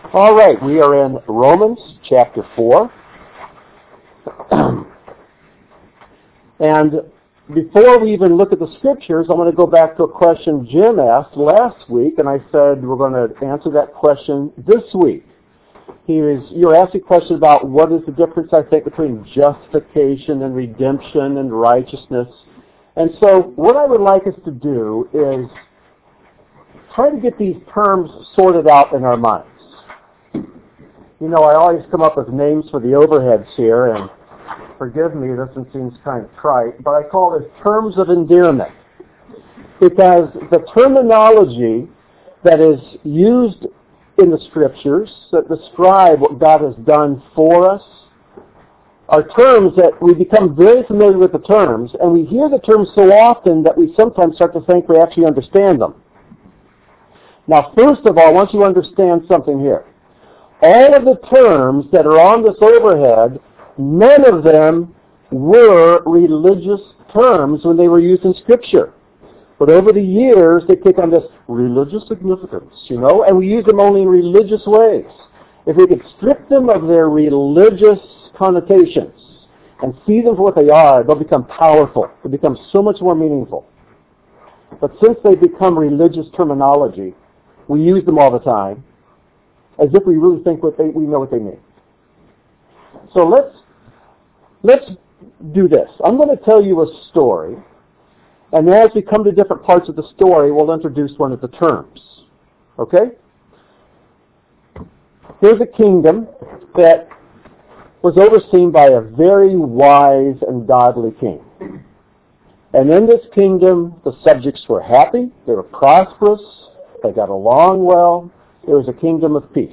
All right, we are in Romans chapter 4. And before we even look at the scriptures, I want to go back to a question Jim asked last week, and I said we're going to answer that question this week. You're asking a question about what is the difference, I think, between justification and redemption and righteousness. And so what I would like us to do is try to get these terms sorted out in our minds. You know, I always come up with names for the overheads here, and forgive me, this one seems kind of trite, but I call this terms of endearment. Because the terminology that is used in the scriptures that describe what God has done for us are terms that we become very familiar with the terms, and we hear the terms so often that we sometimes start to think we actually understand them. Now, first of all, I want you to understand something here. All of the terms that are on this overhead, none of them were religious terms when they were used in Scripture. But over the years, they take on this religious significance, and we use them only in religious ways. If we could strip them of their religious connotations and see them for what they are, they'll become powerful. They'll become so much more meaningful. But since they become religious terminology, we use them all the time, as if we really think we know what they mean. So let's do this. I'm going to tell you a story, and as we come to different parts of the story, we'll introduce one of the terms. Okay? Here's a kingdom that was overseen by a very wise and godly king. And in this kingdom, the subjects were happy, they were prosperous, they got along well. It was a kingdom of peace.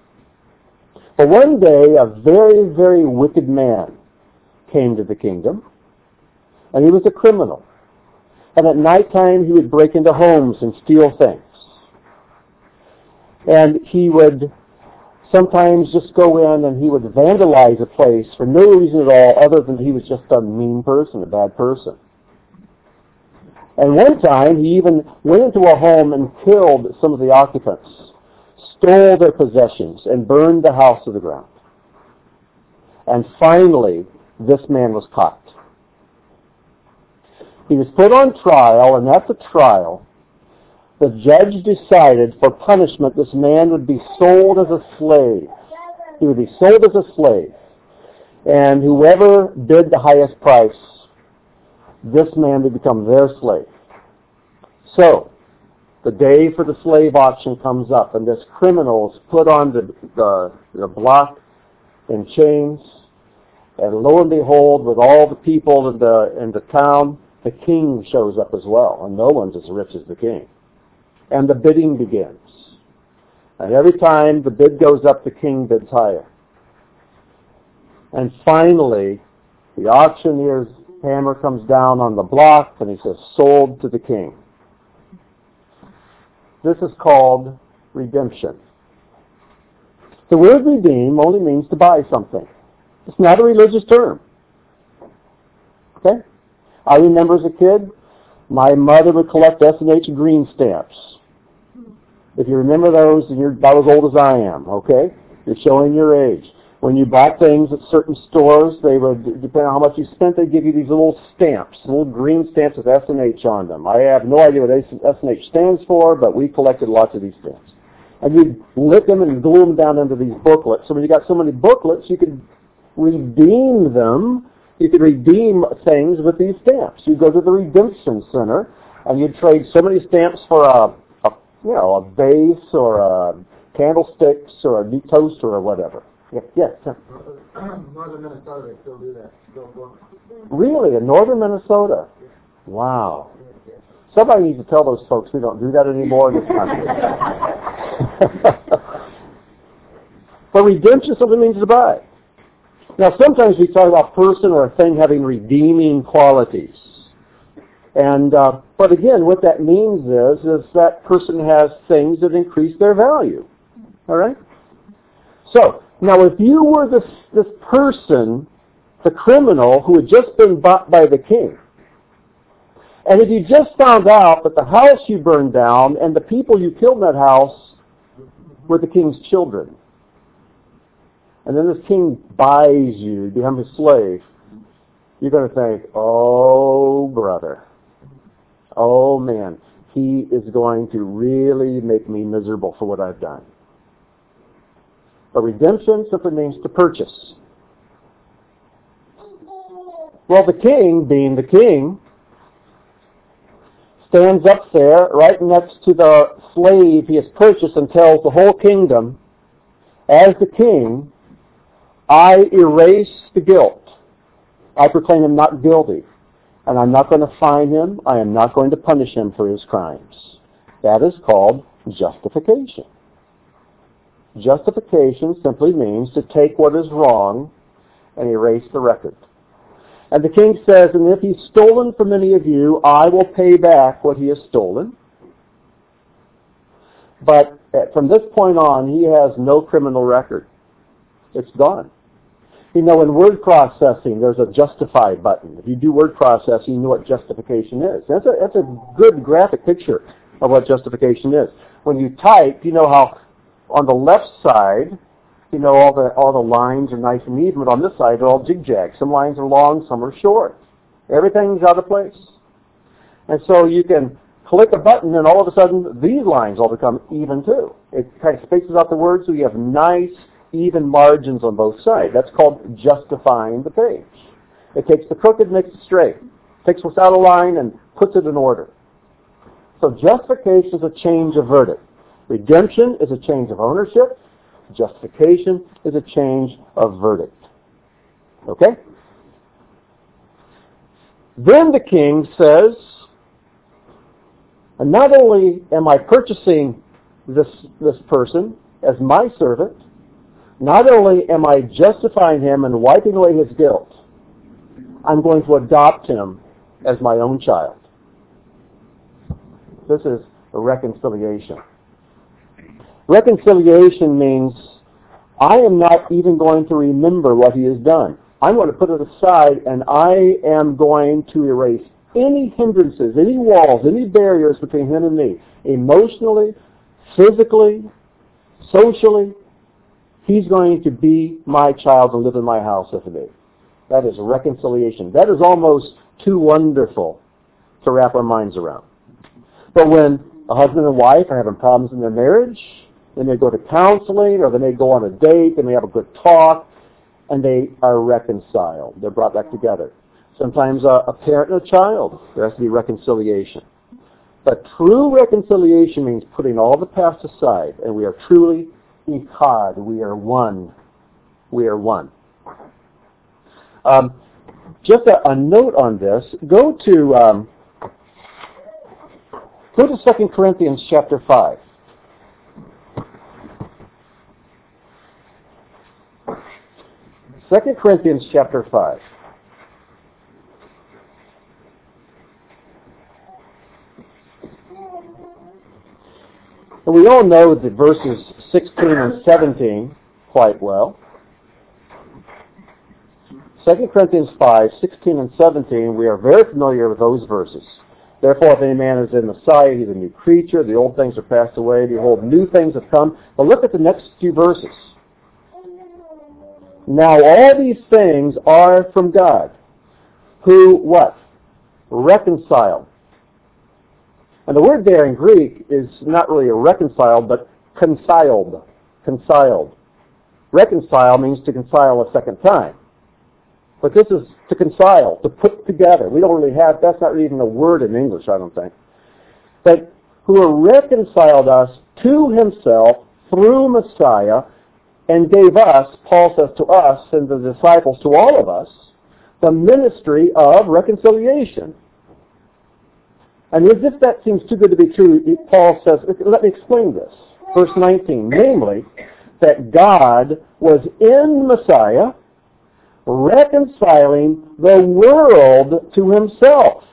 But one day, a very, very wicked man came to the kingdom, and he was a criminal. And at nighttime, he would break into homes and steal things. And he would sometimes just go in and he would vandalize a place for no reason at all other than he was just a mean person, a bad person. And one time, he even went into a home and killed some of the occupants, stole their possessions, and burned the house to the ground. And finally, this man was caught. He was put on trial, and at the trial, the judge decided for punishment this man would be sold as a slave. He would be sold as a slave. And whoever bid the highest price, this man would become their slave. So, the day for the slave auction comes up, and this criminal is put on the block in chains, and lo and behold, with all the people in the town, the king shows up as well, and no one's as rich as the king. And the bidding begins. And every time the bid goes up, the king bids higher. And finally, the auctioneer's hammer comes down on the block, and he says, sold to the king. This is called redemption. The word redeem only means to buy something. It's not a religious term. Okay? I remember as a kid, my mother would collect S&H green stamps. If you remember those, you're about as old as I am, okay? You're showing your age. When you bought things at certain stores, they would, depending on how much you spent, they'd give you these little stamps, little green stamps with S&H on them. I have no idea what S&H stands for, but we collected lots of these stamps. And you'd lick them and glue them down into these booklets. So when you got so many booklets, you could redeem them. You could redeem things with these stamps. You'd go to the Redemption Center, and you'd trade so many stamps for a vase or candlesticks or a new toaster or whatever. Yes. Northern Minnesota, they still do that. Really? In northern Minnesota? Wow. Somebody needs to tell those folks we don't do that anymore in this country. But redemption simply means to buy. Now, sometimes we talk about a person or a thing having redeeming qualities. And but again, what that means is that person has things that increase their value. All right? So, now if you were this person, the criminal who had just been bought by the king, and if you just found out that the house you burned down and the people you killed in that house were the king's children, and then this king buys you, you become his slave, you're going to think, oh, brother, oh, man, he is going to really make me miserable for what I've done. But redemption simply means to purchase. Well, the king, being the king, stands up there right next to the slave he has purchased and tells the whole kingdom, as the king, I erase the guilt. I proclaim him not guilty. And I'm not going to fine him. I am not going to punish him for his crimes. That is called justification. Justification simply means to take what is wrong and erase the record. And the king says, and if he's stolen from any of you, I will pay back what he has stolen. But from this point on, he has no criminal record. It's gone. You know, in word processing, there's a justify button. If you do word processing, you know what justification is. That's a good graphic picture of what justification is. When you type, you know how on the left side, you know, all the lines are nice and even, but on this side they're all zigzags. Some lines are long, some are short. Everything's out of place. And so you can click a button and all of a sudden these lines all become even too. It kind of spaces out the words so you have nice, even margins on both sides. That's called justifying the page. It takes the crooked and makes it straight. It takes what's out of line and puts it in order. So justification is a change of verdict. Redemption is a change of ownership. Justification is a change of verdict. Okay? Then the king says, and not only am I purchasing this person as my servant, not only am I justifying him and wiping away his guilt, I'm going to adopt him as my own child. This is a reconciliation. Reconciliation means I am not even going to remember what he has done. I'm going to put it aside and I am going to erase any hindrances, any walls, any barriers between him and me. Emotionally, physically, socially, he's going to be my child and live in my house with me. That is reconciliation. That is almost too wonderful to wrap our minds around. But when a husband and wife are having problems in their marriage, they may go to counseling or they may go on a date, they may have a good talk, and they are reconciled. They're brought back together. Sometimes a parent and a child, there has to be reconciliation. But true reconciliation means putting all the past aside, and we are truly echad. We are one. We are one. Just a note on this. Go to 2 Corinthians chapter 5. 2 Corinthians chapter 5. And we all know the verses 16 and 17 quite well. 2 Corinthians 5, 16 and 17, we are very familiar with those verses. Therefore, if any man is in the sight, he's a new creature. The old things are passed away. Behold, new things have come. But look at the next few verses. Now all these things are from God, who, what? Reconciled. And the word there in Greek is not really a reconciled, but conciled. Conciled. Reconcile means to concile a second time. But this is to concile, to put together. We don't really have, that's not even a word in English, I don't think. But who reconciled us to himself through Messiah and gave us, Paul says to us and the disciples, to all of us, the ministry of reconciliation. And as if that seems too good to be true, Paul says, let me explain this. Verse 19, namely, that God was in Messiah reconciling the world to himself,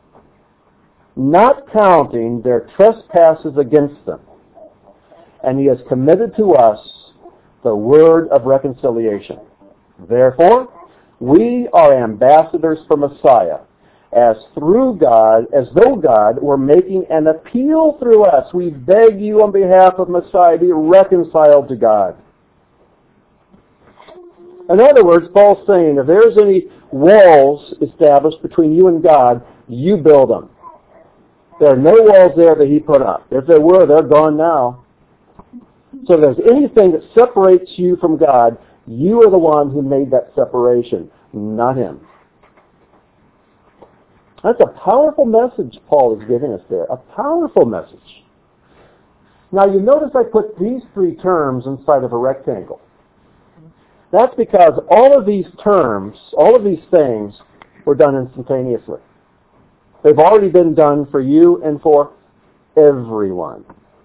not counting their trespasses against them. And he has committed to us the word of reconciliation. Therefore, we are ambassadors for Messiah, as through God, as though God were making an appeal through us. We beg you on behalf of Messiah, be reconciled to God. In other words, Paul's saying, if there's any walls established between you and God, you build them. There are no walls there that he put up. If there were, they're gone now. So if there's anything that separates you from God, you are the one who made that separation, not him. That's a powerful message Paul is giving us there. A powerful message. Now you notice I put these three terms inside of a rectangle. That's because all of these terms, all of these things were done instantaneously. They've already been done for you and for everyone.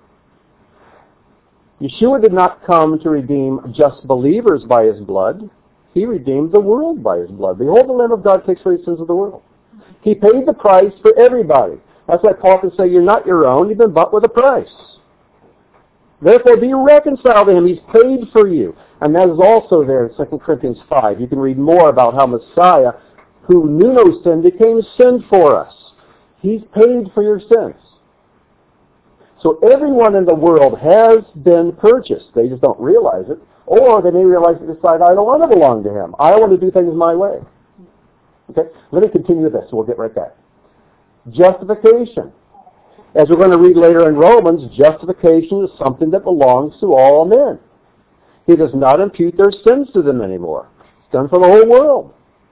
Yeshua did not come to redeem just believers by his blood. He redeemed the world by his blood. Behold, the Lamb of God takes away the sins of the world. He paid the price for everybody. That's why Paul can say, you're not your own, you've been bought with a price. Therefore, be reconciled to him. He's paid for you. And that is also there in 2 Corinthians 5. You can read more about how Messiah, who knew no sin, became sin for us. He's paid for your sins. So everyone in the world has been purchased. They just don't realize it. Or they may realize and decide, I don't want to belong to him. I want to do things my way. Okay? Let me continue this. We'll get right back. Justification. As we're going to read later in Romans, justification is something that belongs to all men. He does not impute their sins to them anymore. It's done for the whole world.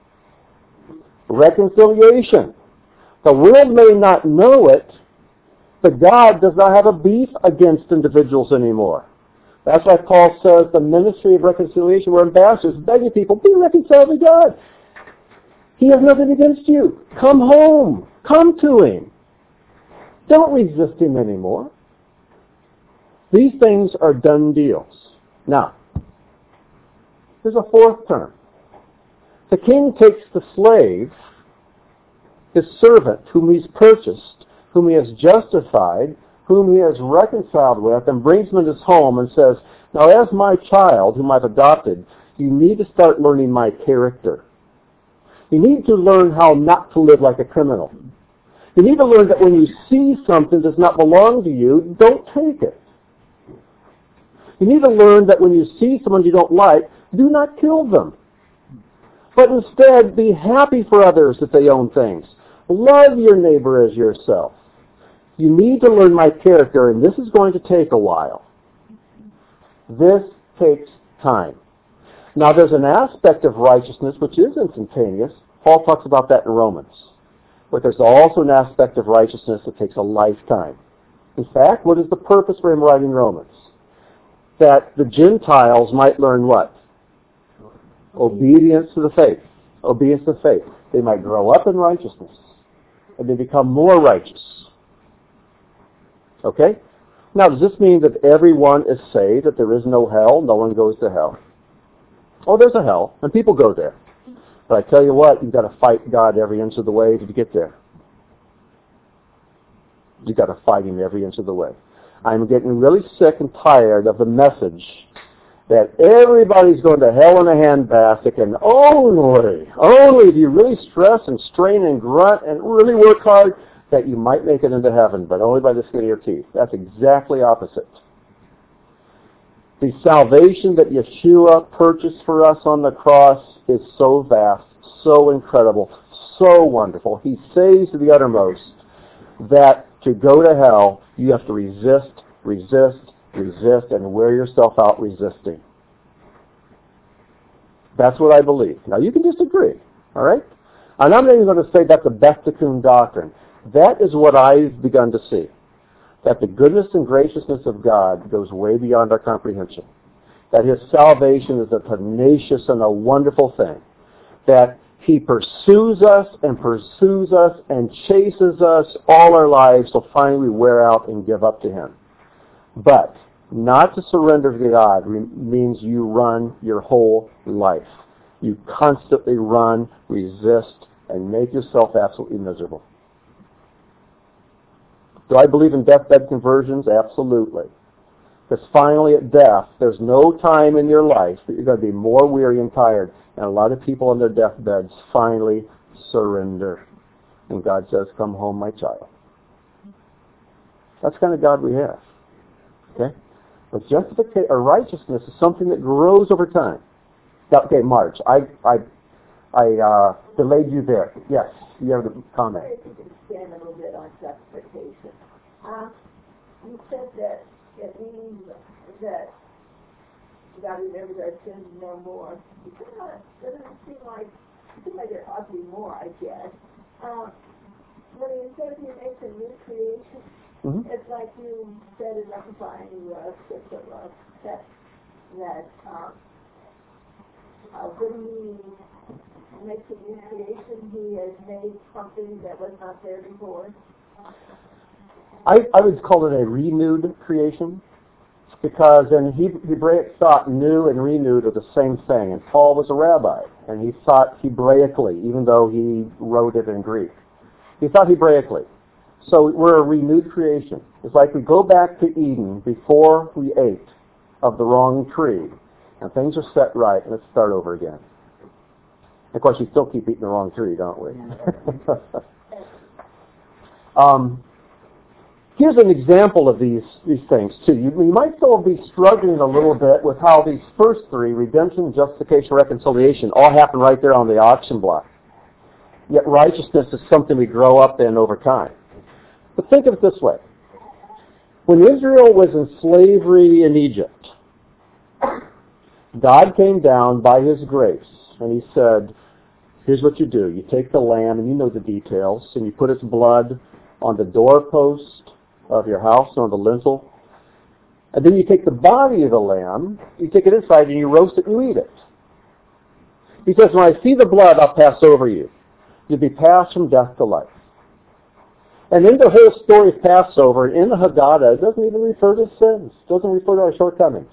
Reconciliation. The world may not know it, but God does not have a beef against individuals anymore. That's why Paul says the ministry of reconciliation, we're ambassadors begging people, be reconciled to God. He has nothing against you. Come home. Come to him. Don't resist him anymore. These things are done deals. Now, there's a fourth term. The king takes the slave, his servant, whom he's purchased, whom he has justified, whom he has reconciled with, and brings him into his home and says, now as my child, whom I've adopted, you need to start learning my character. You need to learn how not to live like a criminal. You need to learn that when you see something that does not belong to you, don't take it. You need to learn that when you see someone you don't like, do not kill them. But instead, be happy for others that they own things. Love your neighbor as yourself. You need to learn my character, and this is going to take a while. This takes time. Now, there's an aspect of righteousness which is instantaneous. Paul talks about that in Romans. But there's also an aspect of righteousness that takes a lifetime. In fact, what is the purpose for him writing Romans? That the Gentiles might learn what? Obedience to the faith. Obedience to faith. They might grow up in righteousness. And they become more righteous. Okay? Now, does this mean that everyone is saved, that there is no hell, no one goes to hell? Oh, there's a hell, and people go there. But I tell you what, you've got to fight God every inch of the way to get there. You've got to fight him every inch of the way. I'm getting really sick and tired of the message that everybody's going to hell in a handbasket, and only if you really stress and strain and grunt and really work hard, that you might make it into heaven, but only by the skin of your teeth. That's exactly opposite. The salvation that Yeshua purchased for us on the cross is so vast, so incredible, so wonderful. He saves to the uttermost that to go to hell, you have to resist, and wear yourself out resisting. That's what I believe. Now, you can disagree, all right? And I'm not even going to say that's a Beth Tikkun doctrine. That is what I've begun to see. That the goodness and graciousness of God goes way beyond our comprehension. That his salvation is a tenacious and a wonderful thing. That he pursues us and chases us all our lives till finally we wear out and give up to him. But not to surrender to God means you run your whole life. You constantly run, resist, and make yourself absolutely miserable. Do I believe in deathbed conversions? Absolutely. Because finally at death, there's no time in your life that you're going to be more weary and tired. And a lot of people on their deathbeds finally surrender. And God says, come home, my child. That's the kind of God we have. Okay? But justification or righteousness is something that grows over time. Okay, Marge, I delayed you there. Yes, you have a comment. If you could expand a little bit on justification. You said that it means that God remembers our sins no more. It doesn't seem like there ought to be more, I guess. When you said he makes a new creation, it's like you said in Rectifying Scripture that when he makes a new creation, he has made something that was not there before. I would call it a renewed creation, because in Hebraic thought, new and renewed are the same thing. And Paul was a rabbi, and he thought Hebraically, even though he wrote it in Greek. He thought Hebraically. So we're a renewed creation. It's like we go back to Eden before we ate of the wrong tree, and things are set right, and let's start over again. Of course, we still keep eating the wrong tree, don't we? Here's an example of these things, too. You might still be struggling a little bit with how these first three, redemption, justification, reconciliation, all happen right there on the auction block. Yet righteousness is something we grow up in over time. But think of it this way. When Israel was in slavery in Egypt, God came down by His grace, and He said, here's what you do. You take the lamb, and you know the details, and you put its blood on the doorpost of your house, on the lintel. And then you take the body of the lamb, you take it inside, and you roast it and you eat it. He says, when I see the blood, I'll pass over you. You'll be passed from death to life. And in the whole story of Passover, in the Haggadah, it doesn't even refer to sins. It doesn't refer to our shortcomings.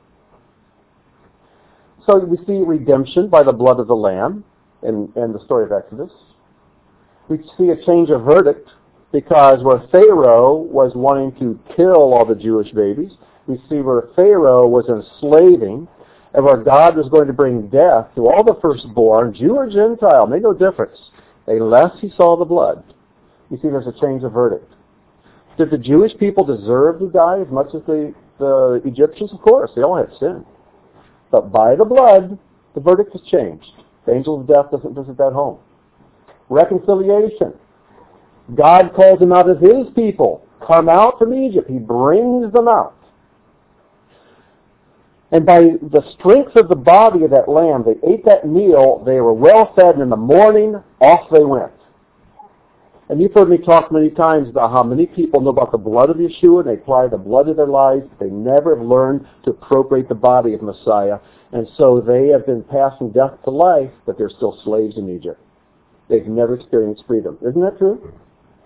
So we see redemption by the blood of the Lamb in the story of Exodus. We see a change of verdict because where Pharaoh was wanting to kill all the Jewish babies, we see where Pharaoh was enslaving, and where God was going to bring death to all the firstborn, Jew or Gentile, made no difference, unless he saw the blood. You see there's a change of verdict. Did the Jewish people deserve to die as much as the Egyptians? Of course, they all had sin. But by the blood, the verdict has changed. The angel of death doesn't visit that home. Reconciliation. God calls them out as His people. Come out from Egypt. He brings them out. And by the strength of the body of that lamb, they ate that meal, they were well fed, and in the morning, off they went. And you've heard me talk many times about how many people know about the blood of Yeshua, and they apply the blood of their lives. They never have learned to appropriate the body of Messiah. And so they have been passed from death to life, but they're still slaves in Egypt. They've never experienced freedom. Isn't that true?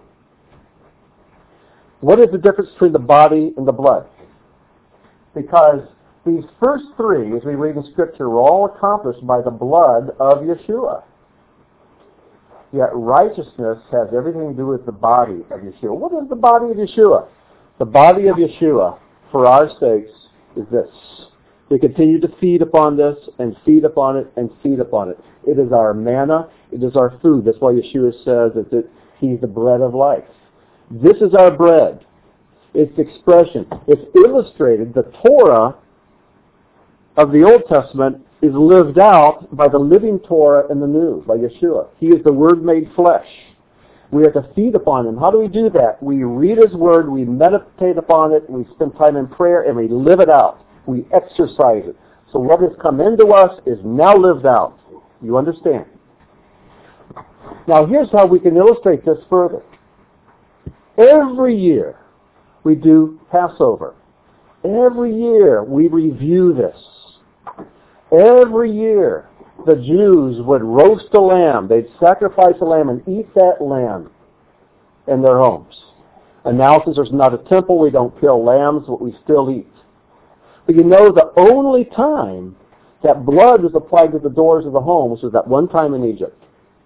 What is the difference between the body and the blood? Because these first three, as we read in Scripture, were all accomplished by the blood of Yeshua. Yet righteousness has everything to do with the body of Yeshua. What is the body of Yeshua? The body of Yeshua, for our sakes, is this. We continue to feed upon this, and feed upon it, and feed upon it. It is our manna. It is our food. That's why Yeshua says that He's the bread of life. This is our bread. It's expression. It's illustrated. The Torah of the Old Testament is lived out by the living Torah in the New, by Yeshua. He is the Word made flesh. We are to feed upon Him. How do we do that? We read His Word, we meditate upon it, we spend time in prayer, and we live it out. We exercise it. So what has come into us is now lived out. You understand? Now here's how we can illustrate this further. Every year we do Passover. Every year we review this. Every year the Jews would roast a lamb. They'd sacrifice a lamb and eat that lamb in their homes. And now since there's not a temple, we don't kill lambs, but we still eat. But you know, the only time that blood was applied to the doors of the homes was that one time in Egypt.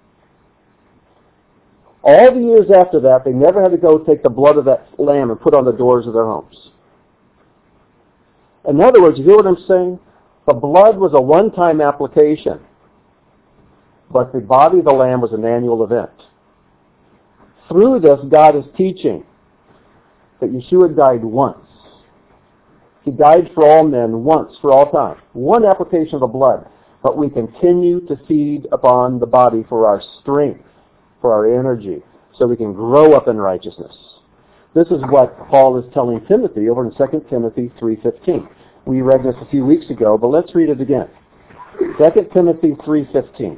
All the years after that, they never had to go take the blood of that lamb and put on the doors of their homes. In other words, you hear what I'm saying? The blood was a one-time application, but the body of the lamb was an annual event. Through this, God is teaching that Yeshua died once. He died for all men once, for all time. One application of the blood. but we continue to feed upon the body for our strength, for our energy, so we can grow up in righteousness. This is what Paul is telling Timothy over in 2 Timothy 3:15. We read this a few weeks ago, but let's read it again. 2 Timothy 3:15.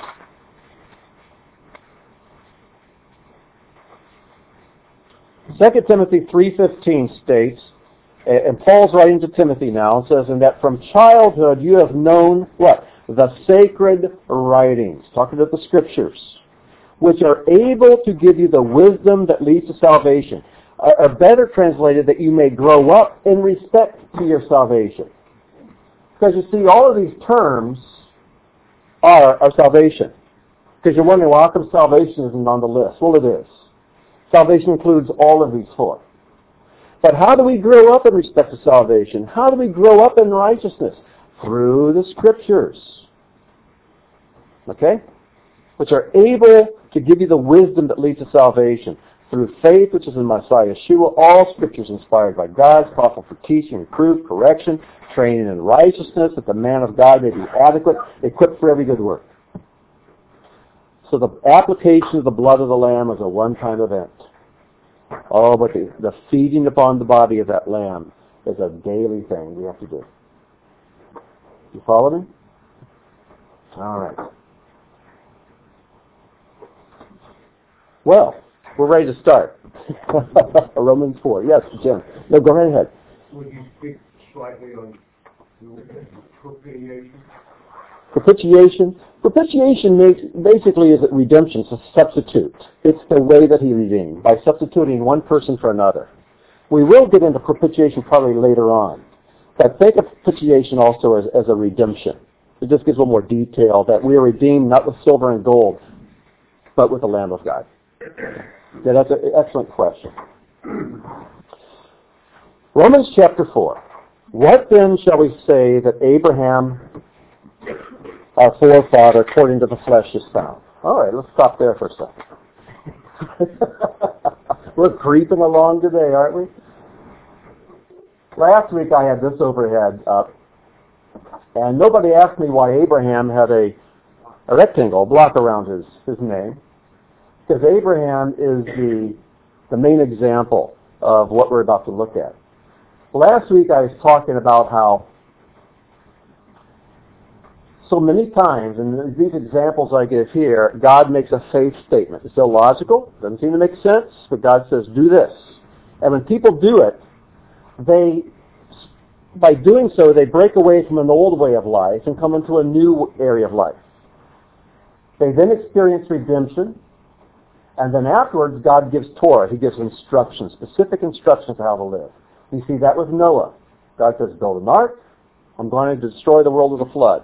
2 Timothy 3:15 states, and Paul's writing to Timothy now, and says, and that from childhood you have known what? The sacred writings, talking about the scriptures, which are able to give you the wisdom that leads to salvation. Or better translated, that you may grow up in respect to your salvation. Because you see, all of these terms are salvation. Because you're wondering, well, how come salvation isn't on the list? Well, it is. Salvation includes all of these four. But how do we grow up in respect to salvation? How do we grow up in righteousness? Through the scriptures. Okay? Which are able to give you the wisdom that leads to salvation. Through faith, which is in Messiah Yeshua, all scriptures inspired by God, profitable for teaching, reproof, correction, training in righteousness, that the man of God may be adequate, equipped for every good work. So the application of the blood of the Lamb is a one-time event. Oh, but the feeding upon the body of that Lamb is a daily thing we have to do. You follow me? All right. Well, we're ready to start. Romans 4. Yes, Jim. No, go right ahead. Would you speak slightly on propitiation? Propitiation? Propitiation basically is redemption. It's a substitute. It's the way that he redeemed, by substituting one person for another. We will get into propitiation probably later on. But think of propitiation also as a redemption. It just gives a little more detail that we are redeemed not with silver and gold, but with the Lamb of God. Yeah, that's an excellent question. Romans chapter 4. What then shall we say that Abraham, our forefather, according to the flesh, is found? All right, let's stop there for a second. We're creeping along today, aren't we? Last week I had this overhead up, and nobody asked me why Abraham had a rectangle, a block around his name. Because Abraham is the main example of what we're about to look at. Last week I was talking about how so many times, and these examples I give here, God makes a faith statement. It's illogical, doesn't seem to make sense, but God says, do this. And when people do it, by doing so, they break away from an old way of life and come into a new area of life. They then experience redemption. And then afterwards, God gives Torah. He gives instructions, specific instructions on how to live. You see that with Noah. God says, build an ark. I'm going to destroy the world with a flood.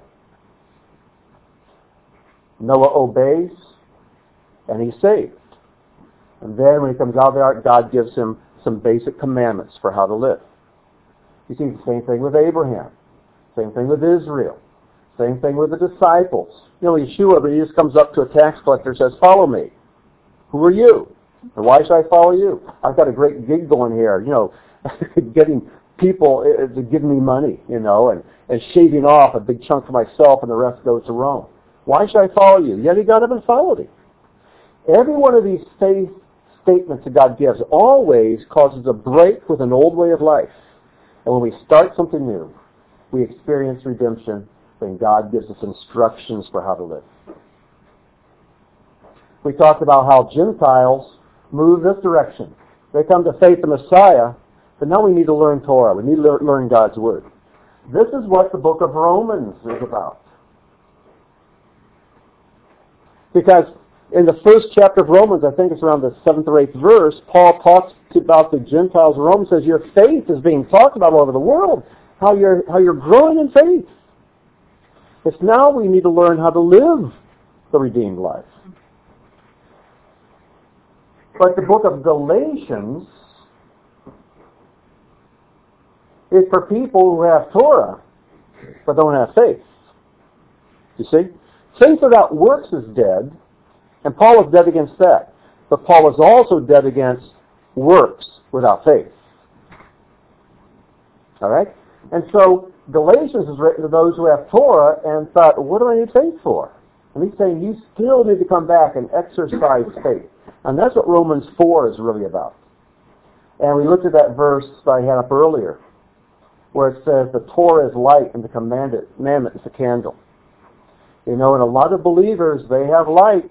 Noah obeys, and he's saved. And then when he comes out of the ark, God gives him some basic commandments for how to live. You see the same thing with Abraham. Same thing with Israel. Same thing with the disciples. You know, Yeshua, but he just comes up to a tax collector and says, follow me. Who are you? And why should I follow you? I've got a great gig going here, getting people to give me money, and shaving off a big chunk for myself and the rest goes to Rome. Why should I follow you? Yet he got up and followed him. Every one of these faith statements that God gives always causes a break with an old way of life. And when we start something new, we experience redemption, then God gives us instructions for how to live. We talked about how Gentiles move this direction. They come to faith in Messiah, but now we need to learn Torah. We need to learn God's Word. This is what the book of Romans is about. Because in the first chapter of Romans, I think it's around the 7th or 8th verse, Paul talks about the Gentiles. Romans says your faith is being talked about all over the world, how you're growing in faith. It's now we need to learn how to live the redeemed life. But the book of Galatians is for people who have Torah but don't have faith. You see? Faith without works is dead, and Paul is dead against that. But Paul is also dead against works without faith. All right? And so Galatians is written to those who have Torah and thought, what do I need faith for? And he's saying you still need to come back and exercise faith. And that's what Romans 4 is really about. And we looked at that verse I had up earlier, where it says the Torah is light and the commandment is a candle. You know, and a lot of believers, they have light,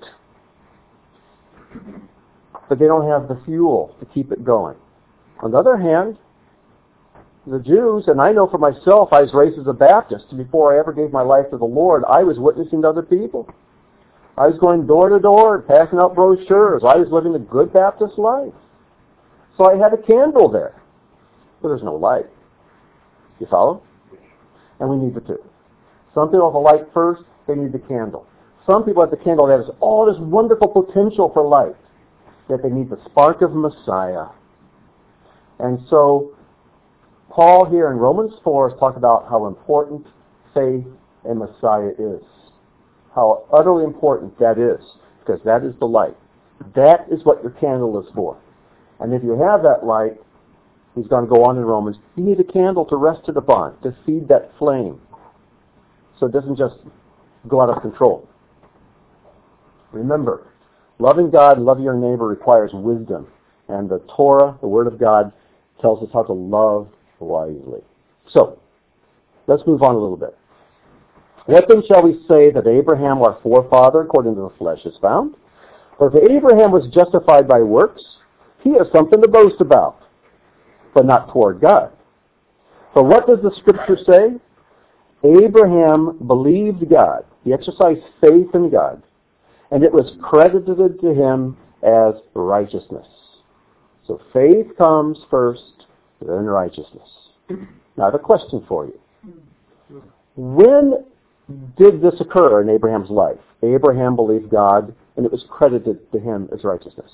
but they don't have the fuel to keep it going. On the other hand, the Jews, and I know for myself, I was raised as a Baptist, and before I ever gave my life to the Lord, I was witnessing to other people. I was going door to door, passing out brochures. I was living a good Baptist life. So I had a candle there, but there's no light. You follow? And we need the two. Some people have the light first, they need the candle. Some people have the candle that has all this wonderful potential for light, that they need the spark of Messiah. And so Paul here in Romans 4 has talked about how important faith in Messiah is. How utterly important that is, because that is the light. That is what your candle is for. And if you have that light, he's going to go on in Romans, you need a candle to rest it upon, to feed that flame, so it doesn't just go out of control. Remember, loving God and loving your neighbor requires wisdom. And the Torah, the Word of God, tells us how to love wisely. So, let's move on a little bit. What then shall we say that Abraham, our forefather, according to the flesh, is found? For if Abraham was justified by works, he has something to boast about, but not toward God. For what does the Scripture say? Abraham believed God. He exercised faith in God, and it was credited to him as righteousness. So faith comes first, then righteousness. Now I have a question for you. When did this occur in Abraham's life? Abraham believed God, and it was credited to him as righteousness.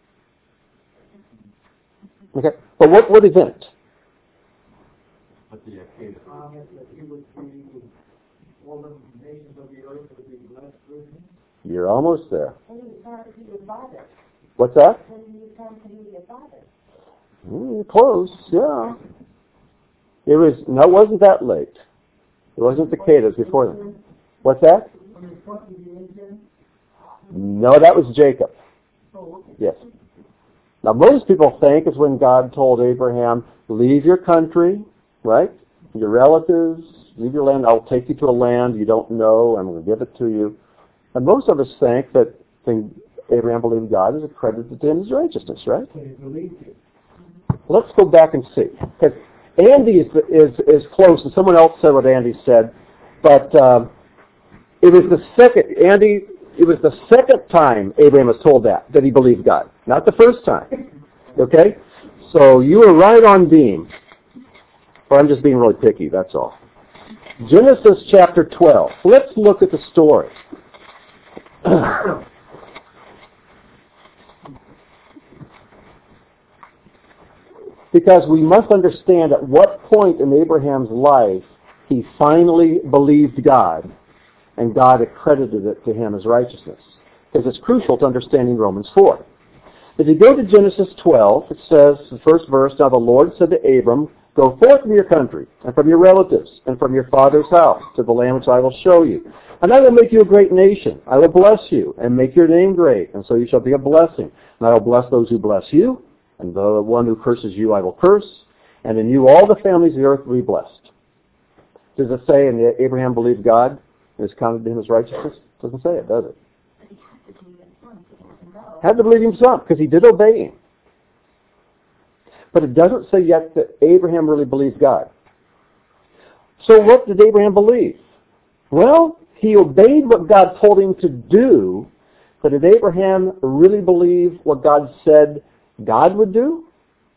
Okay, but what event? You're almost there. What's that? Close, yeah. It wasn't that late. It wasn't the Cicadas before them. What's that? No, that was Jacob. Yes. Now, most people think it's when God told Abraham, leave your country, right? Your relatives, leave your land. I'll take you to a land you don't know. I'm going to give it to you. And most of us think that Abraham believed God is accredited to him as righteousness, right? Let's go back and see. Because Andy is close, and someone else said what Andy said, but it was the second time Abraham was told that he believed God, not the first time. Okay? So you were right on beam. Or I'm just being really picky, that's all. Genesis chapter 12. Let's look at the story. Because we must understand at what point in Abraham's life he finally believed God, and God accredited it to him as righteousness. Because it's crucial to understanding Romans 4. If you go to Genesis 12, it says, the first verse, now the Lord said to Abram, go forth from your country, and from your relatives, and from your father's house, to the land which I will show you. And I will make you a great nation. I will bless you, and make your name great, and so you shall be a blessing. And I will bless those who bless you, and the one who curses you I will curse, and in you all the families of the earth will be blessed. Does it say, and Abraham believed God, and is counted to him as righteousness? It doesn't say it, does it? Had to believe him some, because he did obey him. But it doesn't say yet that Abraham really believed God. So what did Abraham believe? Well, he obeyed what God told him to do, but did Abraham really believe what God said God would do?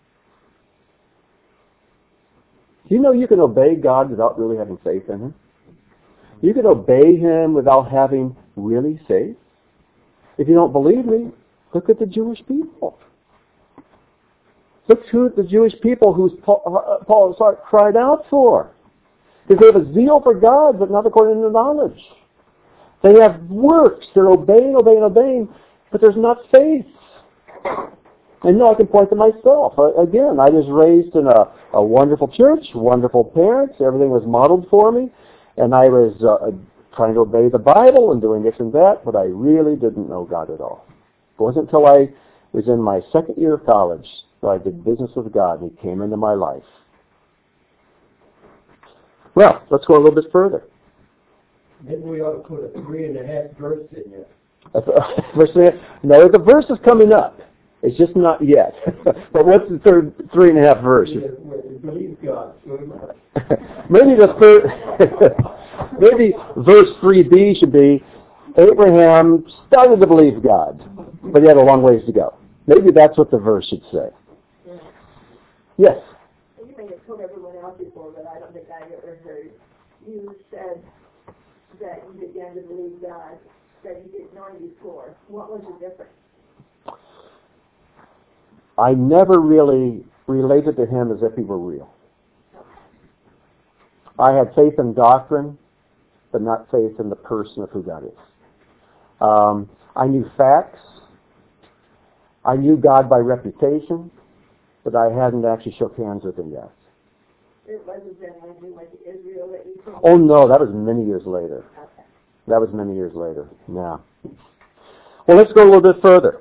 Do you know you can obey God without really having faith in Him? You can obey Him without having really faith. If you don't believe me, look at the Jewish people. Look who the Jewish people who Paul cried out for. Because they have a zeal for God, but not according to knowledge. They have works. They're obeying, but there's not faith. And no, I can point to myself. Again, I was raised in a wonderful church, wonderful parents. Everything was modeled for me. And I was trying to obey the Bible and doing this and that, but I really didn't know God at all. It wasn't until I was in my second year of college that I did business with God, and He came into my life. Well, let's go a little bit further. Maybe we ought to put a 3.5 verse in there. No, the verse is coming up. It's just not yet. But what's the third 3.5 verse? Believe God. Maybe the third, maybe verse 3b should be, Abraham started to believe God, but he had a long ways to go. Maybe that's what the verse should say. Yes? You may have told everyone else before, but I don't think I ever heard. You said that you began to believe God, that you didn't know Him before. What was the difference? I never really related to Him as if He were real. I had faith in doctrine, but not faith in the person of who God is. I knew facts. I knew God by reputation, but I hadn't actually shook hands with Him yet. It wasn't then when you went to Israel that you came? Oh no, that was many years later. Okay. That was many years later. Yeah. Well, let's go a little bit further.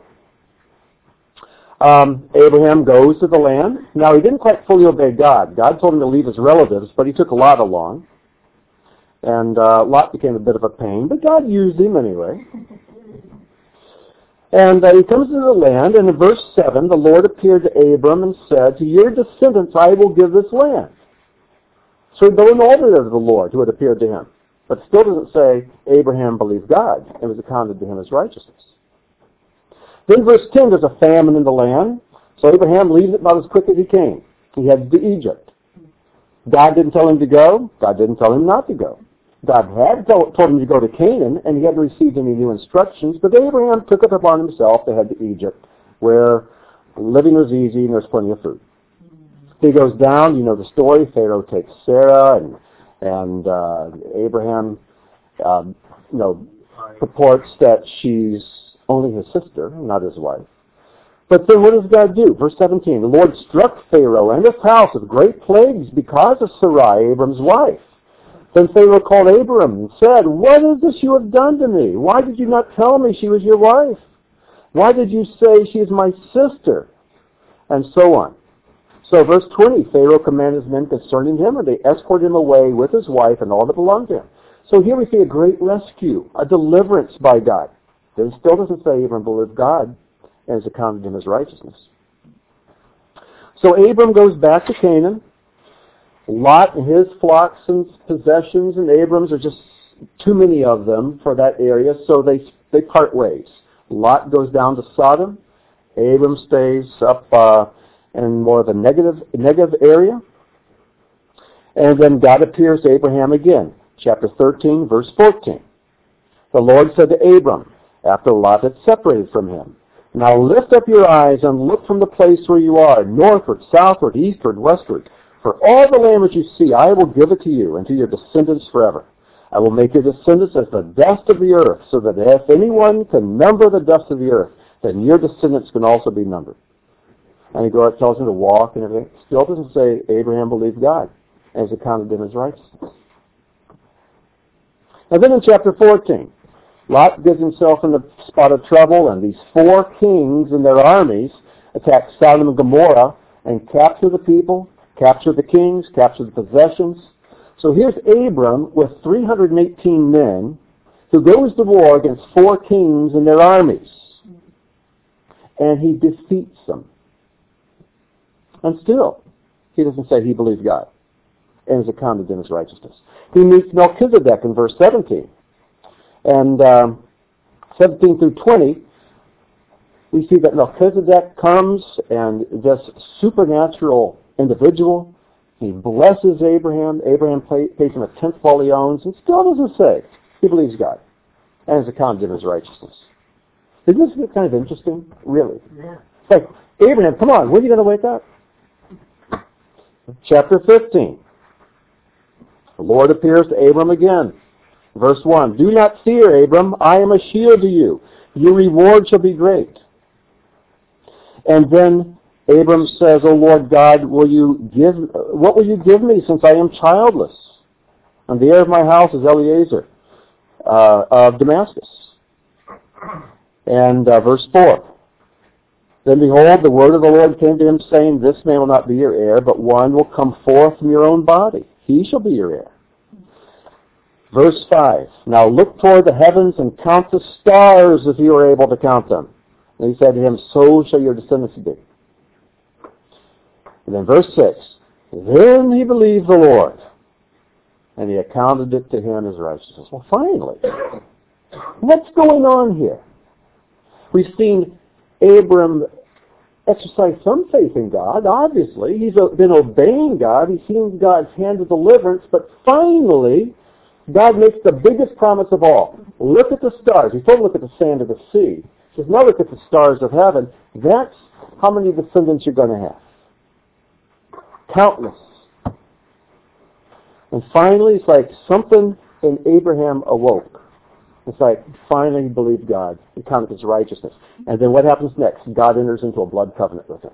Abraham goes to the land. Now, he didn't quite fully obey God. God told him to leave his relatives, but he took Lot along. And Lot became a bit of a pain, but God used him anyway. And he comes into the land, and in verse 7, the Lord appeared to Abram and said, to your descendants I will give this land. So though an altar of the Lord who had appeared to him. But still doesn't say Abraham believed God and was accounted to him as righteousness. Then verse 10, there's a famine in the land. So Abraham leaves it about as quick as he came. He heads to Egypt. God didn't tell him to go. God didn't tell him not to go. God had told him to go to Canaan, and he hadn't received any new instructions, but Abraham took it upon himself to head to Egypt, where living was easy and there's plenty of food. He goes down, you know the story, Pharaoh takes Sarah, and Abraham purports that she's only his sister, not his wife. But then what does God do? Verse 17, the Lord struck Pharaoh and his house with great plagues because of Sarai, Abram's wife. Then Pharaoh called Abram and said, what is this you have done to me? Why did you not tell me she was your wife? Why did you say she is my sister? And so on. So verse 20, Pharaoh commanded his men concerning him, and they escorted him away with his wife and all that belonged to him. So here we see a great rescue, a deliverance by God. It still doesn't say Abram believed God and is accounted him as righteousness. So Abram goes back to Canaan. Lot and his flocks and possessions and Abram's are just too many of them for that area, so they part ways. Lot goes down to Sodom. Abram stays up in more of a negative area. And then God appears to Abraham again. Chapter 13, verse 14. The Lord said to Abram, after Lot had separated from him, now lift up your eyes and look from the place where you are, northward, southward, eastward, westward. For all the land which you see, I will give it to you and to your descendants forever. I will make your descendants as the dust of the earth, so that if anyone can number the dust of the earth, then your descendants can also be numbered. And he tells him to walk and everything. Still doesn't say Abraham believed God and is accounted him as righteousness. And then in chapter 14, Lot gets himself in the spot of trouble, and these 4 kings and their armies attack Sodom and Gomorrah and capture the people, capture the kings, capture the possessions. So here's Abram with 318 men who goes to war against 4 kings and their armies. And he defeats them. And still, he doesn't say he believed God and is accounted in his righteousness. He meets Melchizedek in verse 17. And 17 through 20, we see that Melchizedek comes and this supernatural individual, he blesses Abraham. Abraham pays him a tenth of all he owns, and still doesn't say he believes God and is accounted in his righteousness. Isn't this kind of interesting? Really? Yeah. It's like, Abraham, come on, when are you going to wake up? Chapter 15. The Lord appears to Abram again. Verse 1, do not fear, Abram, I am a shield to you. Your reward shall be great. And then Abram says, "O Lord God, what will you give me since I am childless? And the heir of my house is Eliezer of Damascus." And verse 4. "Then behold, the word of the Lord came to him, saying, This man will not be your heir, but one will come forth from your own body. He shall be your heir." Verse 5. "Now look toward the heavens and count the stars if you are able to count them." And he said to him, "So shall your descendants be." And then verse 6. "Then he believed the Lord, and he accounted it to him as righteousness." Well, finally, what's going on here? We've seen Abram exercise some faith in God, obviously. He's been obeying God. He's seen God's hand of deliverance. But finally, God makes the biggest promise of all. Look at the stars. He told him, look at the sand of the sea. He says, now look at the stars of heaven. That's how many descendants you're going to have. Countless. And finally, it's like something in Abraham awoke. It's like, finally he believed God. He counted his righteousness. And then what happens next? God enters into a blood covenant with him.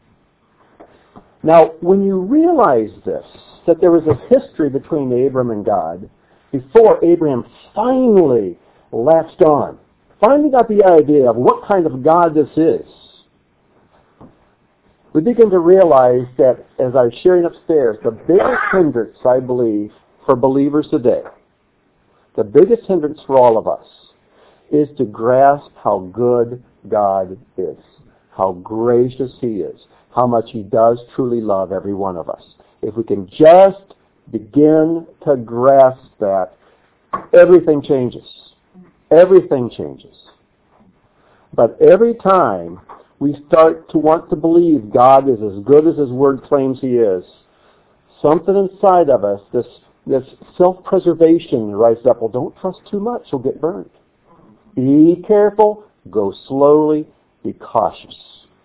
Now, when you realize this, that there was a history between Abram and God, before Abraham finally latched on, finally got the idea of what kind of God this is, we begin to realize that, as I was sharing upstairs, the biggest hindrance, I believe, for believers today, the biggest hindrance for all of us, is to grasp how good God is, how gracious He is, how much He does truly love every one of us. If we can just begin to grasp that, everything changes. Everything changes. But every time we start to want to believe God is as good as His Word claims He is, something inside of us, this self-preservation rises up. Well, don't trust too much, you'll get burned. Be careful, go slowly, be cautious.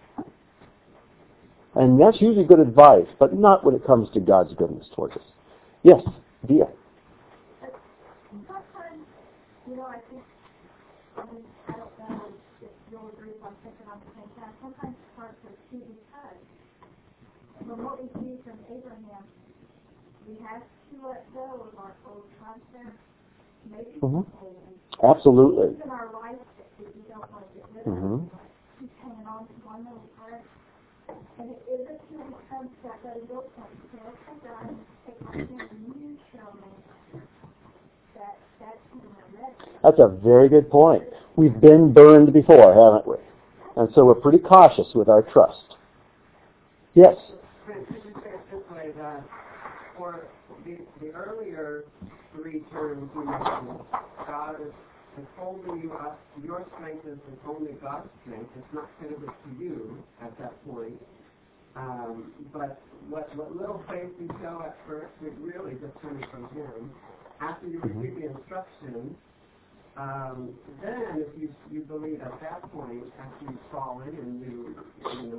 And that's usually good advice, but not when it comes to God's goodness towards us. Yes, Dia. Sometimes, I think, I don't know if you'll agree if I'm thinking on the same time, sometimes it's hard to see because from what we see from Abraham, we have to let go of our old concepts, maybe Absolutely. even our life that we don't want to get rid of. Keep hanging on to one little part. And it isn't until it comes to that letting go point, you say, okay, God, take my hand and you show me that's when I'm ready. That's a very good point. We've been burned before, haven't we? And so we're pretty cautious with our trust. Yes? Could you say it this way, that for the earlier three terms you mentioned, God is holding you up, your strength is only God's strength. It's not credited to you at that point. But what little faith you show at first is really just coming from Him. After you receive the instructions, then if you believe at that point, after you fall in and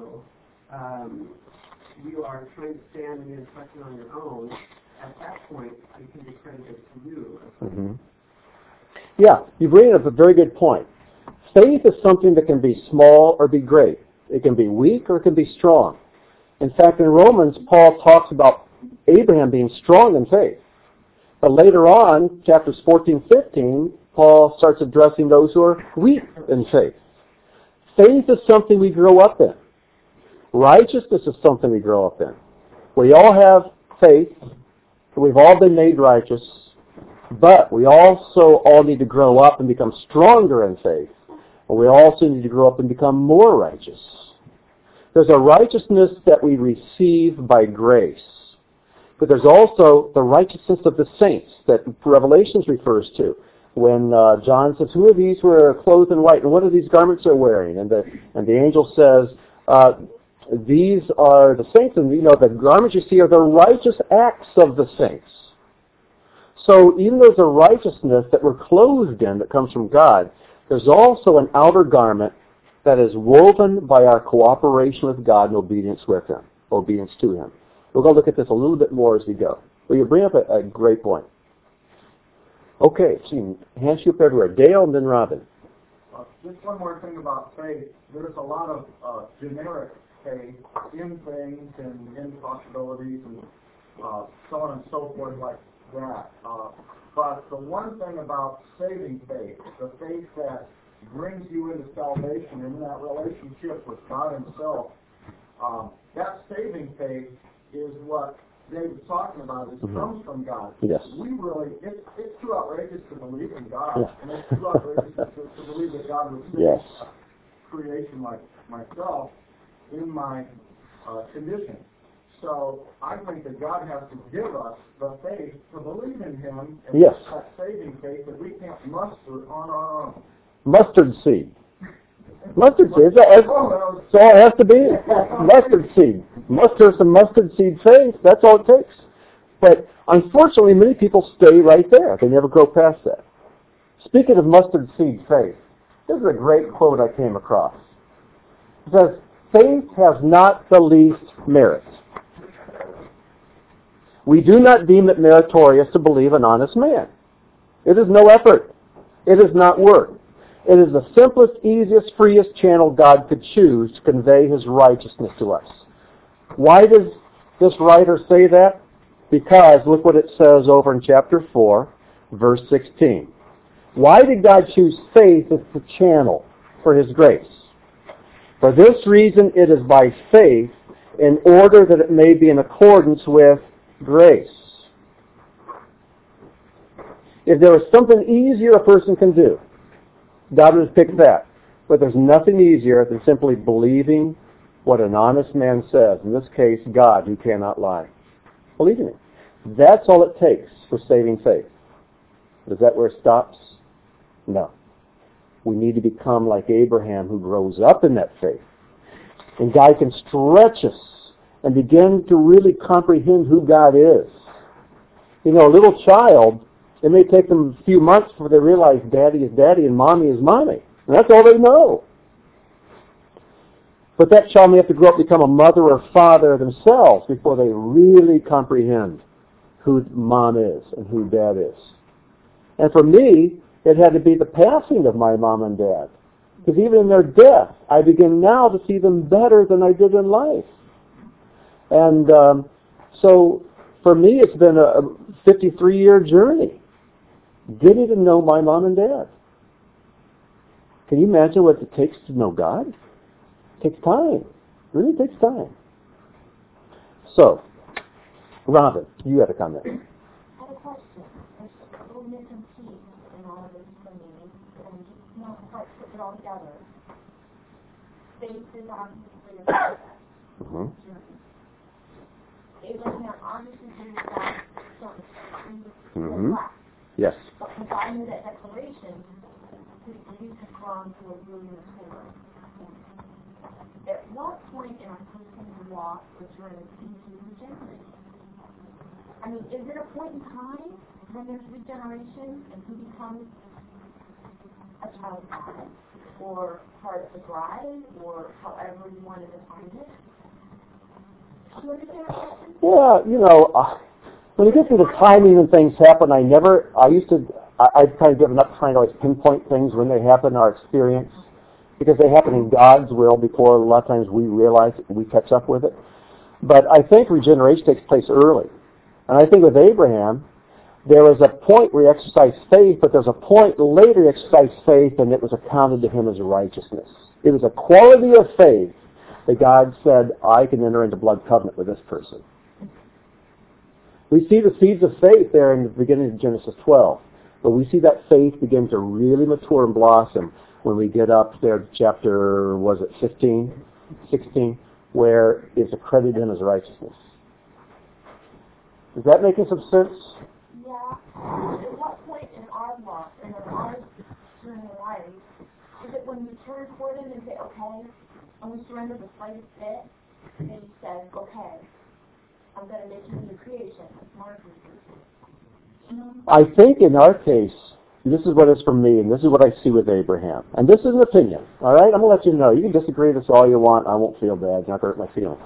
you are trying to stand in the instruction on your own, at that point it can be credited to you. Yeah, you bring up a very good point. Faith is something that can be small or be great. It can be weak or it can be strong. In fact, in Romans, Paul talks about Abraham being strong in faith. But later on, chapters 14, 15, Paul starts addressing those who are weak in faith. Faith is something we grow up in. Righteousness is something we grow up in. We all have faith. We've all been made righteous. But we also all need to grow up and become stronger in faith. And we also need to grow up and become more righteous. There's a righteousness that we receive by grace. But there's also the righteousness of the saints that Revelations refers to. When John says, who of these were clothed in white, and what are these garments they're wearing? And the angel says, these are the saints, and the garments you see are the righteous acts of the saints. So even though there's a righteousness that we're clothed in that comes from God, there's also an outer garment that is woven by our cooperation with God and obedience with Him, obedience to Him. We're going to look at this a little bit more as we go. Well, you bring up a great point. Okay, see, hands you up everywhere. Dale and then Robin. Just one more thing about faith. There's a lot of generic faith in things and in possibilities and so on and so forth like that. But the one thing about saving faith, the faith that brings you into salvation and in that relationship with God Himself, that saving faith is what David's talking about. It comes from God. Yes. It's too outrageous to believe in God, Yeah. and it's too outrageous to believe that God would save Yes. a creation like myself in my condition. So I think that God has to give us the faith to believe in Him and Yes. that saving faith that we can't muster on our own. Mustard seed. Mustard seed. That's all it has to be. Mustard seed. Muster some mustard seed faith. That's all it takes. But unfortunately, many people stay right there. They never go past that. Speaking of mustard seed faith, this is a great quote I came across. It says, "Faith has not the least merit. We do not deem it meritorious to believe an honest man. It is no effort. It is not work. It is the simplest, easiest, freest channel God could choose to convey His righteousness to us." Why does this writer say that? Because look what it says over in chapter 4, verse 16. Why did God choose faith as the channel for His grace? For this reason it is by faith, in order that it may be in accordance with grace. If there was something easier a person can do, God would have picked that. But there's nothing easier than simply believing what an honest man says. In this case, God, who cannot lie. Believing it. That's all it takes for saving faith. Is that where it stops? No. We need to become like Abraham, who grows up in that faith. And God can stretch us and begin to really comprehend who God is. You know, a little child, it may take them a few months before they realize Daddy is Daddy and Mommy is Mommy. And that's all they know. But that child may have to grow up and become a mother or father themselves before they really comprehend who Mom is and who Dad is. And for me, it had to be the passing of my Mom and Dad. Because even in their death, I begin now to see them better than I did in life. And so for me, it's been a 53-year journey getting to know my Mom and Dad. Can you imagine what it takes to know God? It takes time. It really takes time. So, Robin, you had a comment. I have a question. There's a little missing piece in all of this for me, and just not quite put it all together. Faith is obviously a journey. Abraham obviously did that certain Yes. But without that declaration, his belief has gone to a really mature. At what point in our personal walk was there into regeneration? I mean, is there a point in time when there's regeneration and who becomes a child of God, or part of the bride, or however you want to define it? Do you understand that question? Yeah, you know, when you get to the timing when things happen, I've kind of given up trying to always pinpoint things when they happen in our experience, because they happen in God's will before a lot of times we realize it and we catch up with it. But I think regeneration takes place early. And I think with Abraham, there was a point where he exercised faith, but there's a point later he exercised faith and it was accounted to him as righteousness. It was a quality of faith that God said, I can enter into blood covenant with this person. We see the seeds of faith there in the beginning of Genesis 12. But we see that faith begin to really mature and blossom when we get up there to chapter, 16, where it's accredited him as righteousness. Is that making some sense? Yeah. At what point in our walk, in our journey of life, is it when we turn toward him and say, okay, and we surrender the slightest bit, and he says, okay, I'm going to make you a new creation. I think in our case, this is what is for me, and this is what I see with Abraham. And this is an opinion, all right? I'm going to let you know. You can disagree with this all you want. I won't feel bad. It's not going to hurt my feelings.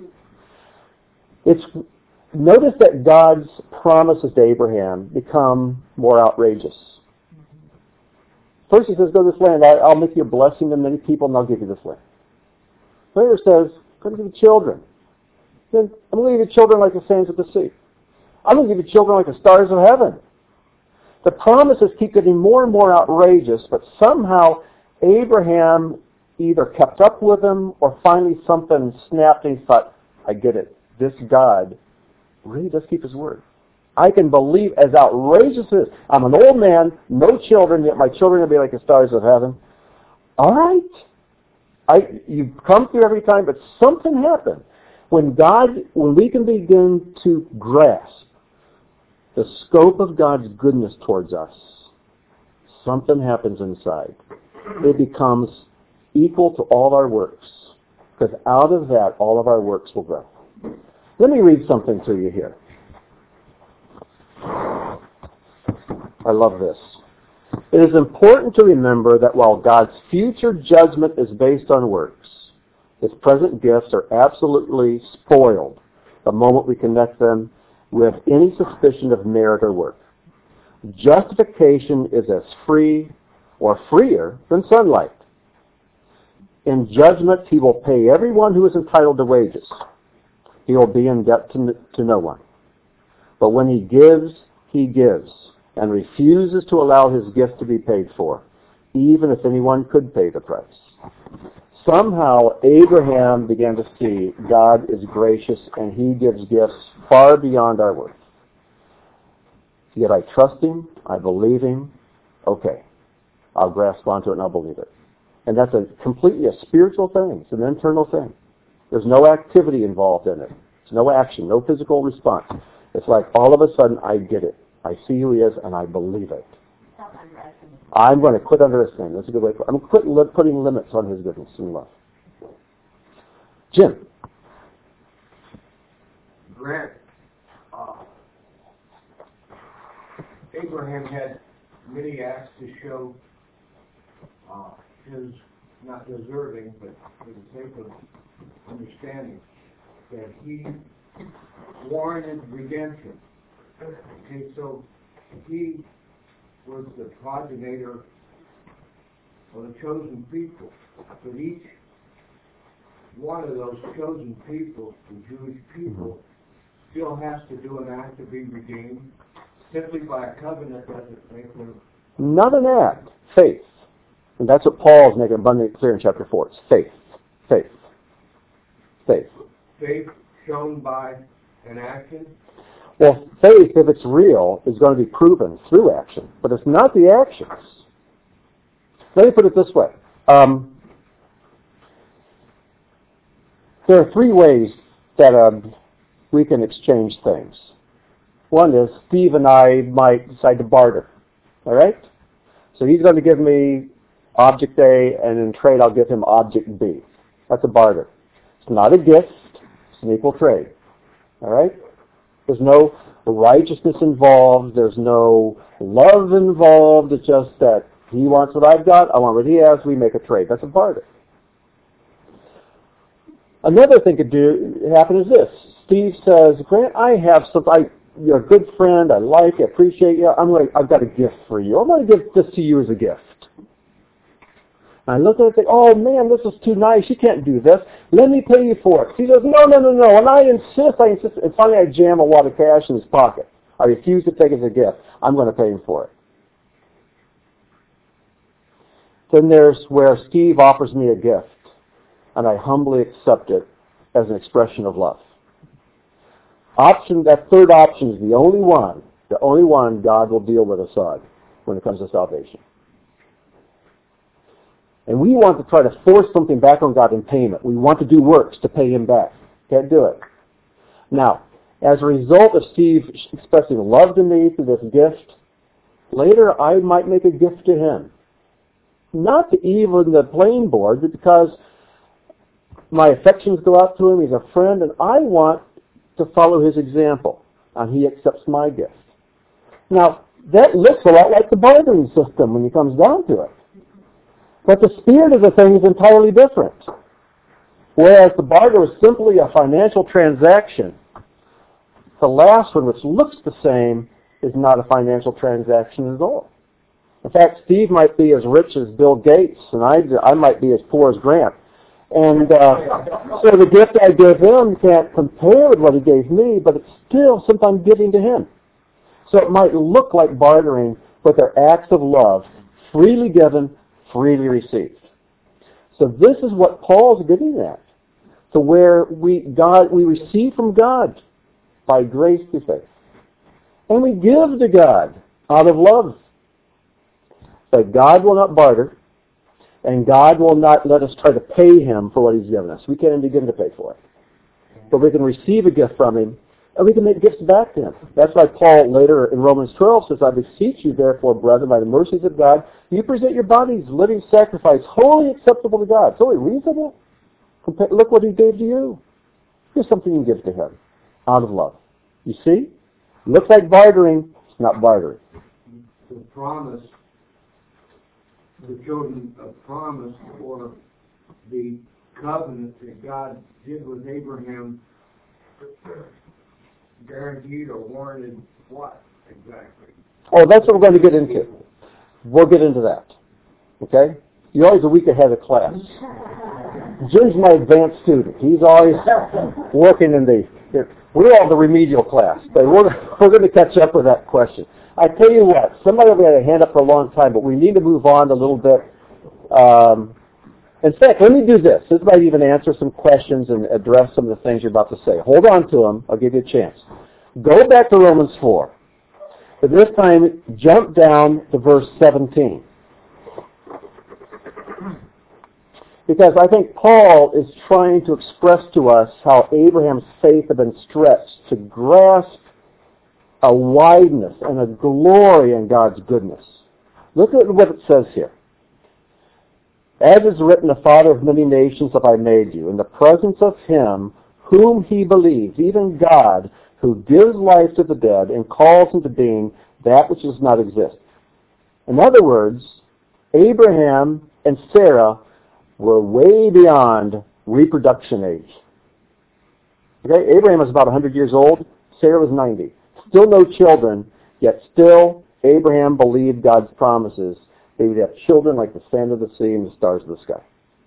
Notice that God's promises to Abraham become more outrageous. First he says, go to this land. I'll make you a blessing to many people, and I'll give you this land. Later says, I'm going to give you children. Then I'm going to give you children like the sands of the sea. I'm going to give you children like the stars of heaven. The promises keep getting more and more outrageous, but somehow Abraham either kept up with them or finally something snapped and he thought, I get it. This God really does keep his word. I can believe, as outrageous as this, I'm an old man, no children, yet my children will be like the stars of heaven. All right. You come through every time, but something happened. When we can begin to grasp the scope of God's goodness towards us, something happens inside. It becomes equal to all our works, because out of that, all of our works will grow. Let me read something to you here. I love this. It is important to remember that while God's future judgment is based on works, His present gifts are absolutely spoiled the moment we connect them with any suspicion of merit or work. Justification is as free or freer than sunlight. In judgment, He will pay everyone who is entitled to wages. He will be in debt to no one. But when He gives, and refuses to allow His gift to be paid for, even if anyone could pay the price. Somehow, Abraham began to see God is gracious and He gives gifts far beyond our worth. Yet I trust Him, I believe Him, okay, I'll grasp onto it and I'll believe it. And that's completely a spiritual thing. It's an internal thing. There's no activity involved in it. There's no action, no physical response. It's like all of a sudden I get it. I see who He is and I believe it. I'm going to quit under His name. That's a good way. I'm going to quit putting limits on His goodness and love. Jim. Grant, Abraham had many acts to show his, not deserving, but for the sake of understanding, that he warranted redemption. Okay, so he was the progenitor of the chosen people. But each one of those chosen people, the Jewish people, still has to do an act to be redeemed. Simply by a covenant doesn't make them... Not an act. Faith. And that's what Paul is making abundantly clear in chapter 4. It's faith. Faith. Faith. Faith shown by an action? Well, faith, if it's real, is going to be proven through action. But it's not the actions. Let me put it this way. There are three ways that we can exchange things. One is Steve and I might decide to barter. All right? So he's going to give me object A, and in trade I'll give him object B. That's a barter. It's not a gift. It's an equal trade. All right? There's no righteousness involved. There's no love involved. It's just that he wants what I've got. I want what he has. We make a trade. That's a barter. Another thing could happen is this. Steve says, Grant, I have something. You're a good friend. I like you. I appreciate you. I've got a gift for you. I'm going to give this to you as a gift. I look at it and think, oh man, this is too nice. You can't do this. Let me pay you for it. He says, no. And I insist. And finally I jam a wad of cash in his pocket. I refuse to take it as a gift. I'm going to pay him for it. Then there's where Steve offers me a gift, and I humbly accept it as an expression of love. That third option is the only one God will deal with us on when it comes to salvation. And we want to try to force something back on God in payment. We want to do works to pay Him back. Can't do it. Now, as a result of Steve expressing love to me through this gift, later I might make a gift to him. Not to even the plain board, but because my affections go out to him, he's a friend, and I want to follow his example, and he accepts my gift. Now, that looks a lot like the bartering system when it comes down to it. But the spirit of the thing is entirely different. Whereas the barter was simply a financial transaction, the last one, which looks the same, is not a financial transaction at all. In fact, Steve might be as rich as Bill Gates, and I might be as poor as Grant. And so the gift I give him can't compare with what he gave me, but it's still something I'm giving to him. So it might look like bartering, but they're acts of love, freely given, freely received. So this is what Paul's getting at. To where we receive from God by grace through faith. And we give to God out of love. But God will not barter, and God will not let us try to pay Him for what He's given us. We can't begin to pay for it. But we can receive a gift from Him, and we can make gifts back to Him. That's why Paul later in Romans 12 says, I beseech you therefore, brethren, by the mercies of God, you present your bodies living sacrifice, wholly acceptable to God. It's only reasonable. Look what He gave to you. Here's something you give to Him out of love. You see? Looks like bartering. It's not bartering. The promise, the children of promise, or the covenant that God did with Abraham guaranteed or warranted what exactly? Oh, that's what we're going to get into. We'll get into that. Okay? You're always a week ahead of class. Jim's my advanced student. He's always working in we're all the remedial class, but we're going to catch up with that question. I tell you what, somebody will had a hand up for a long time, but we need to move on a little bit. In fact, let me do this. This might even answer some questions and address some of the things you're about to say. Hold on to them. I'll give you a chance. Go back to Romans 4. But this time, jump down to verse 17. Because I think Paul is trying to express to us how Abraham's faith had been stretched to grasp a wideness and a glory in God's goodness. Look at what it says here. As is written, the Father of many nations have I made you, in the presence of Him whom He believes, even God, who gives life to the dead and calls into being that which does not exist. In other words, Abraham and Sarah were way beyond reproduction age. Okay, Abraham was about 100 years old. Sarah was 90. Still no children, yet still Abraham believed God's promises. They would have children like the sand of the sea and the stars of the sky.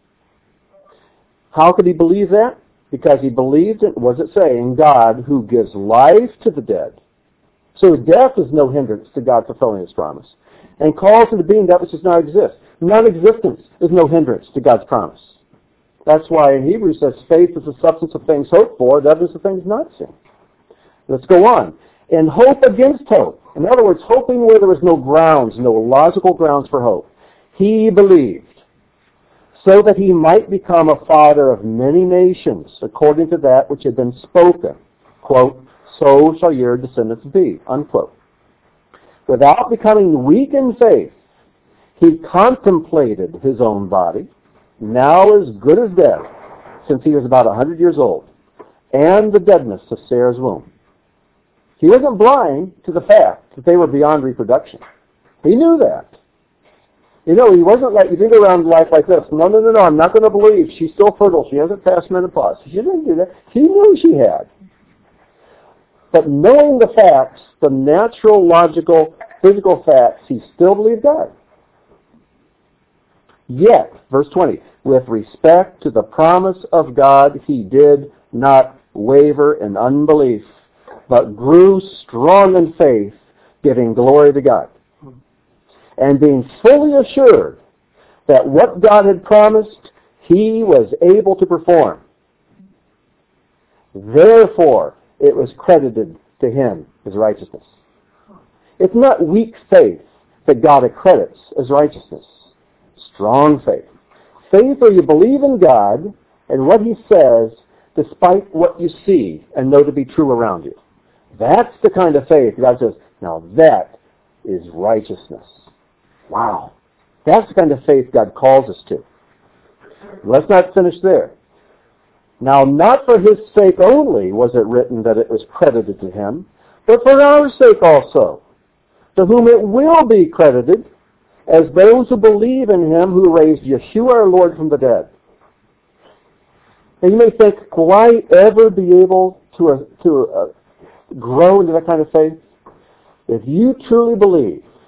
How could he believe that? Because he believed in, what does it say, in God who gives life to the dead. So death is no hindrance to God fulfilling His promise. And calls into being that which does not exist. Non-existence is no hindrance to God's promise. That's why in Hebrews says faith is the substance of things hoped for, the evidence of things not seen. Let's go on. And hope against hope. In other words, hoping where there was no grounds, no logical grounds for hope. He believed, so that he might become a father of many nations, according to that which had been spoken. Quote, so shall your descendants be. Unquote. Without becoming weak in faith, he contemplated his own body, now as good as dead, since he was about 100 years old, and the deadness of Sarah's womb. He wasn't blind to the fact that they were beyond reproduction. He knew that. You know, he wasn't like, you didn't go around life like this. No, I'm not going to believe. She's still fertile. She hasn't passed menopause. She didn't do that. He knew she had. But knowing the facts, the natural, logical, physical facts, he still believed God. Yet, verse 20, with respect to the promise of God, he did not waver in unbelief, but grew strong in faith, giving glory to God. And being fully assured that what God had promised, he was able to perform. Therefore, it was credited to him as righteousness. It's not weak faith that God accredits as righteousness. Strong faith. Faith where you believe in God and what He says despite what you see and know to be true around you. That's the kind of faith God says, now that is righteousness. Wow. That's the kind of faith God calls us to. Let's not finish there. Now, not for His sake only was it written that it was credited to Him, but for our sake also, to whom it will be credited as those who believe in Him who raised Yeshua our Lord from the dead. And you may think, will I ever be able to grow into that kind of faith? If you truly believe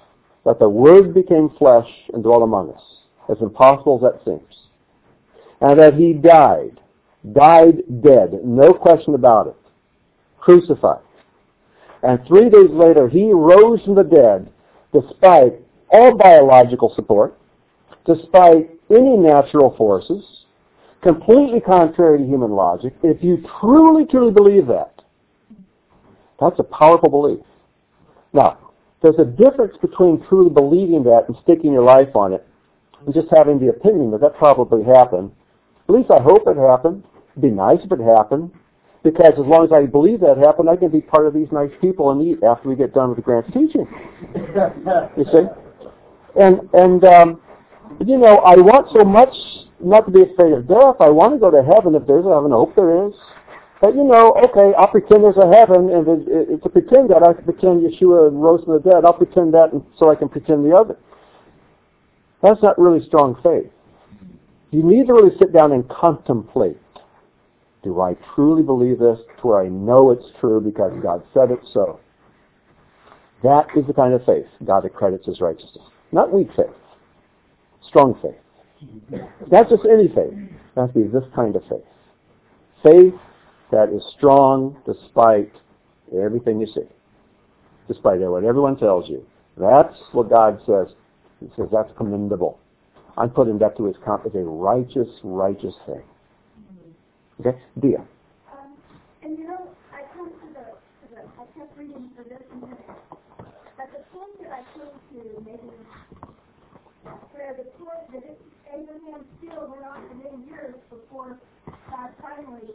that the Word became flesh and dwelt among us, as impossible as that seems, and that he died dead, no question about it, crucified. And 3 days later, he rose from the dead, despite all biological support, despite any natural forces, completely contrary to human logic. If you truly, truly believe that, that's a powerful belief. Now, there's a difference between truly believing that and sticking your life on it and just having the opinion that probably happened. At least I hope it happened. It'd be nice if it happened, because as long as I believe that happened, I can be part of these nice people and eat after we get done with the Grant's teaching. You see? And I want so much not to be afraid of death. I want to go to heaven if there's a heaven. I hope there is. But, okay, I'll pretend there's a heaven, and it's a pretend that I can pretend Yeshua rose from the dead. I'll pretend that so I can pretend the other. That's not really strong faith. You need to really sit down and contemplate. Do I truly believe this to where I know it's true because God said it so? That is the kind of faith God accredits as righteousness. Not weak faith. Strong faith. Not just any faith. It has to be this kind of faith. Faith that is strong despite everything you see. Despite what everyone tells you. That's what God says. He says that's commendable. I'm putting that to his account as a righteous thing. Okay? Dia. And I come to I kept reading for this and this. But the point that I came to maybe where the point that Abraham still went on for many years before God finally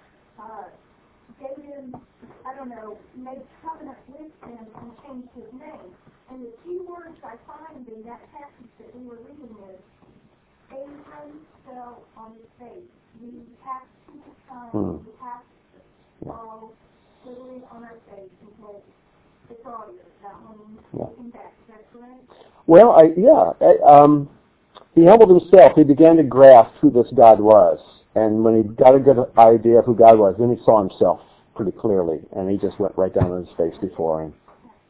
gave him, made covenant with him and changed his name. And the key words I find in that passage that we were reading is, Abram fell on his face. We have to become, we have to fall literally on our face and say, it's all yours. That one, looking back. Is that correct? Well, he humbled himself. He began to grasp who this God was. And when he got a good idea of who God was, then he saw himself pretty clearly. And he just went right down on his face before him.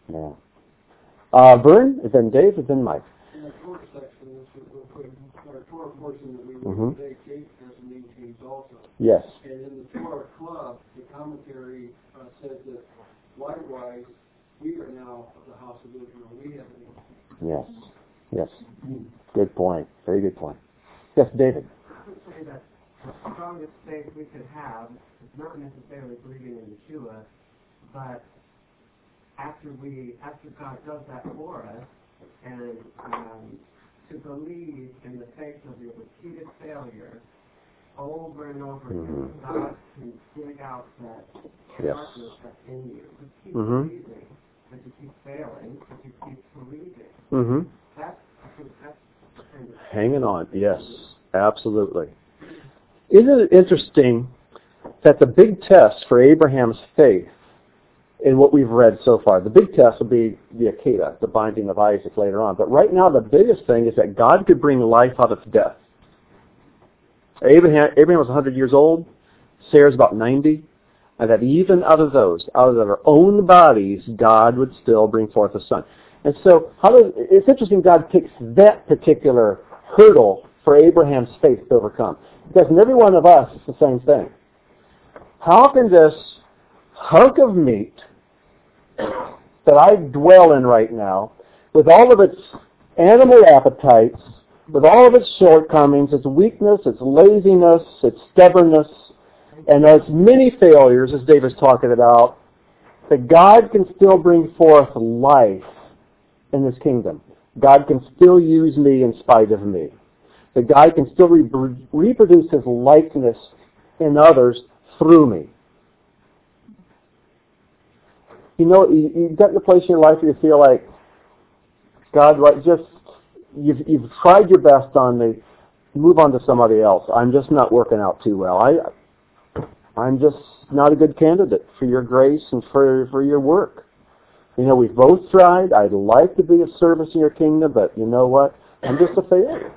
Yeah. Vern, then Dave, and then Mike. In the Torah section, real quick, our Torah portion that we read today, Kate has some name change also. Yes. And in the Torah Club, the commentary says that likewise, we are now of the house of Israel. We have a name. Yes. Good point. Very good point. Yes, David. I would say that the strongest faith we could have is not necessarily believing in Yeshua, but after God does that for us, and to believe in the face of your repeated failure over and over again, God can dig out that darkness that's in you. Just keep believing, but you keep failing, but you keep believing. I think that's the kind of hanging on. Yes, absolutely. Isn't it interesting that the big test for Abraham's faith in what we've read so far, the big test will be the Akedah, the binding of Isaac later on. But right now the biggest thing is that God could bring life out of death. Abraham was 100 years old, Sarah's about 90, and that even out of their own bodies, God would still bring forth a son. And so it's interesting God picks that particular hurdle for Abraham's faith to overcome. Because in every one of us, it's the same thing. How can this hunk of meat that I dwell in right now, with all of its animal appetites, with all of its shortcomings, its weakness, its laziness, its stubbornness, and its many failures, as David's talking about, that God can still bring forth life in this kingdom. God can still use me in spite of me. That God can still reproduce his likeness in others through me. You get to the place in your life where you feel like, God, you've tried your best on me. Move on to somebody else. I'm just not working out too well. I'm just not a good candidate for your grace and for your work. We've both tried. I'd like to be of service in your kingdom, but you know what? I'm just a failure.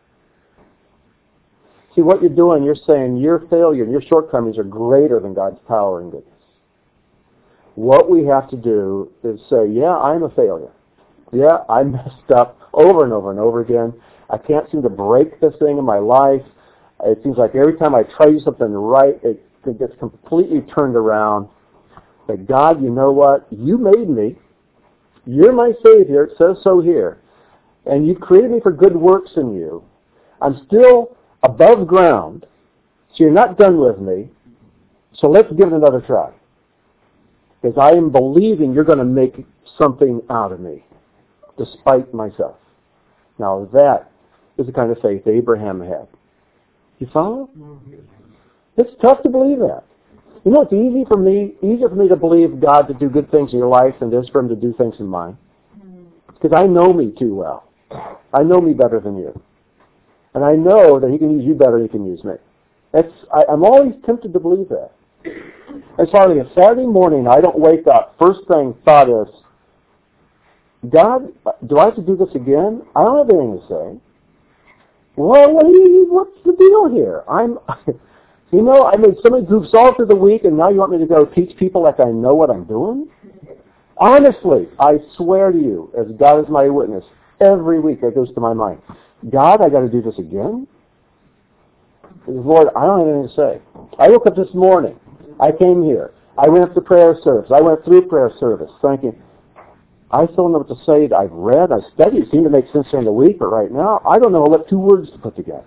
See, what you're doing, you're saying your failure and your shortcomings are greater than God's power and goodness. What we have to do is say, yeah, I'm a failure. Yeah, I messed up over and over and over again. I can't seem to break this thing in my life. It seems like every time I try to do something right, it gets completely turned around. But God, you know what? You made me. You're my Savior. It says so here. And you created me for good works in you. I'm still above ground, so you're not done with me. So let's give it another try. Because I am believing you're going to make something out of me, despite myself. Now that is the kind of faith Abraham had. You follow? It's tough to believe that. You know, it's easier for me to believe God to do good things in your life than it is for Him to do things in mine. Because I know me too well. I know me better than you. And I know that He can use you better than He can use me. I'm always tempted to believe that. It's hardly a Saturday morning I don't wake up, first thing thought is, God, do I have to do this again? I don't have anything to say. Well, what's the deal here? I made so many goofs all through the week, and now you want me to go teach people like I know what I'm doing? Honestly, I swear to you, as God is my witness, every week that goes to my mind. God, I got to do this again? Lord, I don't have anything to say. I woke up this morning. I came here. I went to prayer service. I went through prayer service thinking, I still don't know what to say. I've read, I've studied. It seemed to make sense during the week, but right now, I don't know what two words to put together.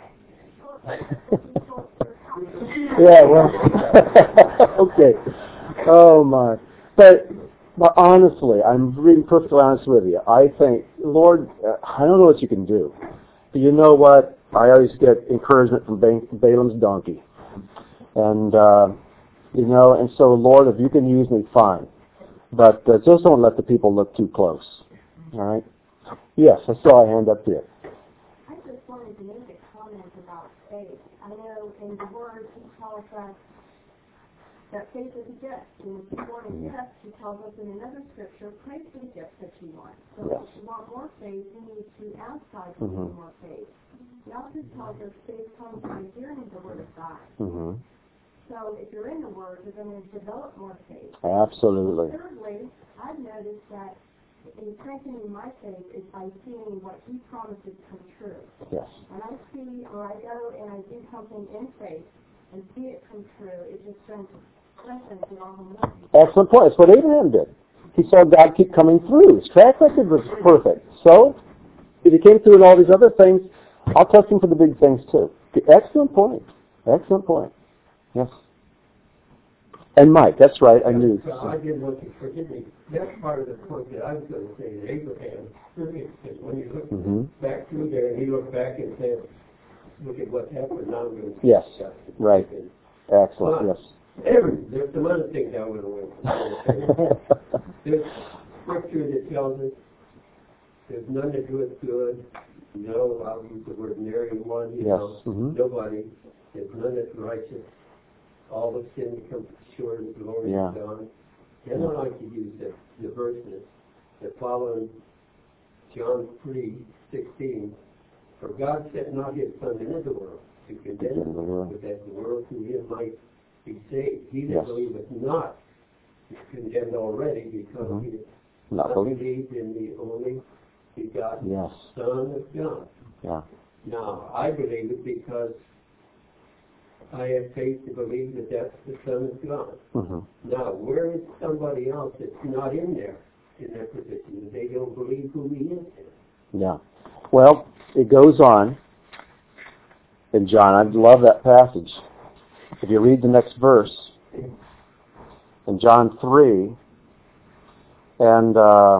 Yeah, well, okay. Oh, my. But honestly, I'm being perfectly honest with you. I think, Lord, I don't know what you can do. But you know what? I always get encouragement from Balaam's donkey. And, and so, Lord, if you can use me, fine. But just don't let the people look too close. All right? Yes, I saw a hand up here. I just wanted to make a comment about faith. I know in the Word He tells us that faith is a gift. And if you want a gift, He tells us in another scripture, pray for the gift that you want. So if you want more faith, you need to ask God to give you more faith. He also tells us faith comes by hearing the Word of God. Mm-hmm. So if you're in the Word, you're going to develop more faith. Absolutely. Thirdly, I've noticed that in strengthening my faith is by seeing what He promises come true. Yes. When I go and I do something in faith and see it come true, it just strengthens it all the more. Excellent point. That's what Abraham did. He saw God keep coming through. His track record was perfect. So, if he came through in all these other things, I'll trust him for the big things too. Excellent point. Excellent point. Yes. And Mike, that's right, I knew. I didn't want to forgive me. That's part of the point that I was going to say that Abraham experienced it. When you look back through there and he looked back and said, look at what happened, now I'm going to... Yes, right. Excellent, yes. There's some other things I went away from. There's scripture that tells us there's none that doeth good. No, I'll use the word nary one. Nobody. There's none that's righteous. All of sin becomes short of the glory of God. And I like to use the verses that follow in John 3:16. For God sent not His Son into the world to condemn the world, but that the world through Him might be saved. He that believeth not is condemned already because he has not believed in the only begotten Son of God. Yeah. Now, I believe it because I have faith to believe that that's the Son of God. Now, where is somebody else that's not in that position? They don't believe who He is. Yeah. Well, it goes on in John. I love that passage. If you read the next verse, in John 3, and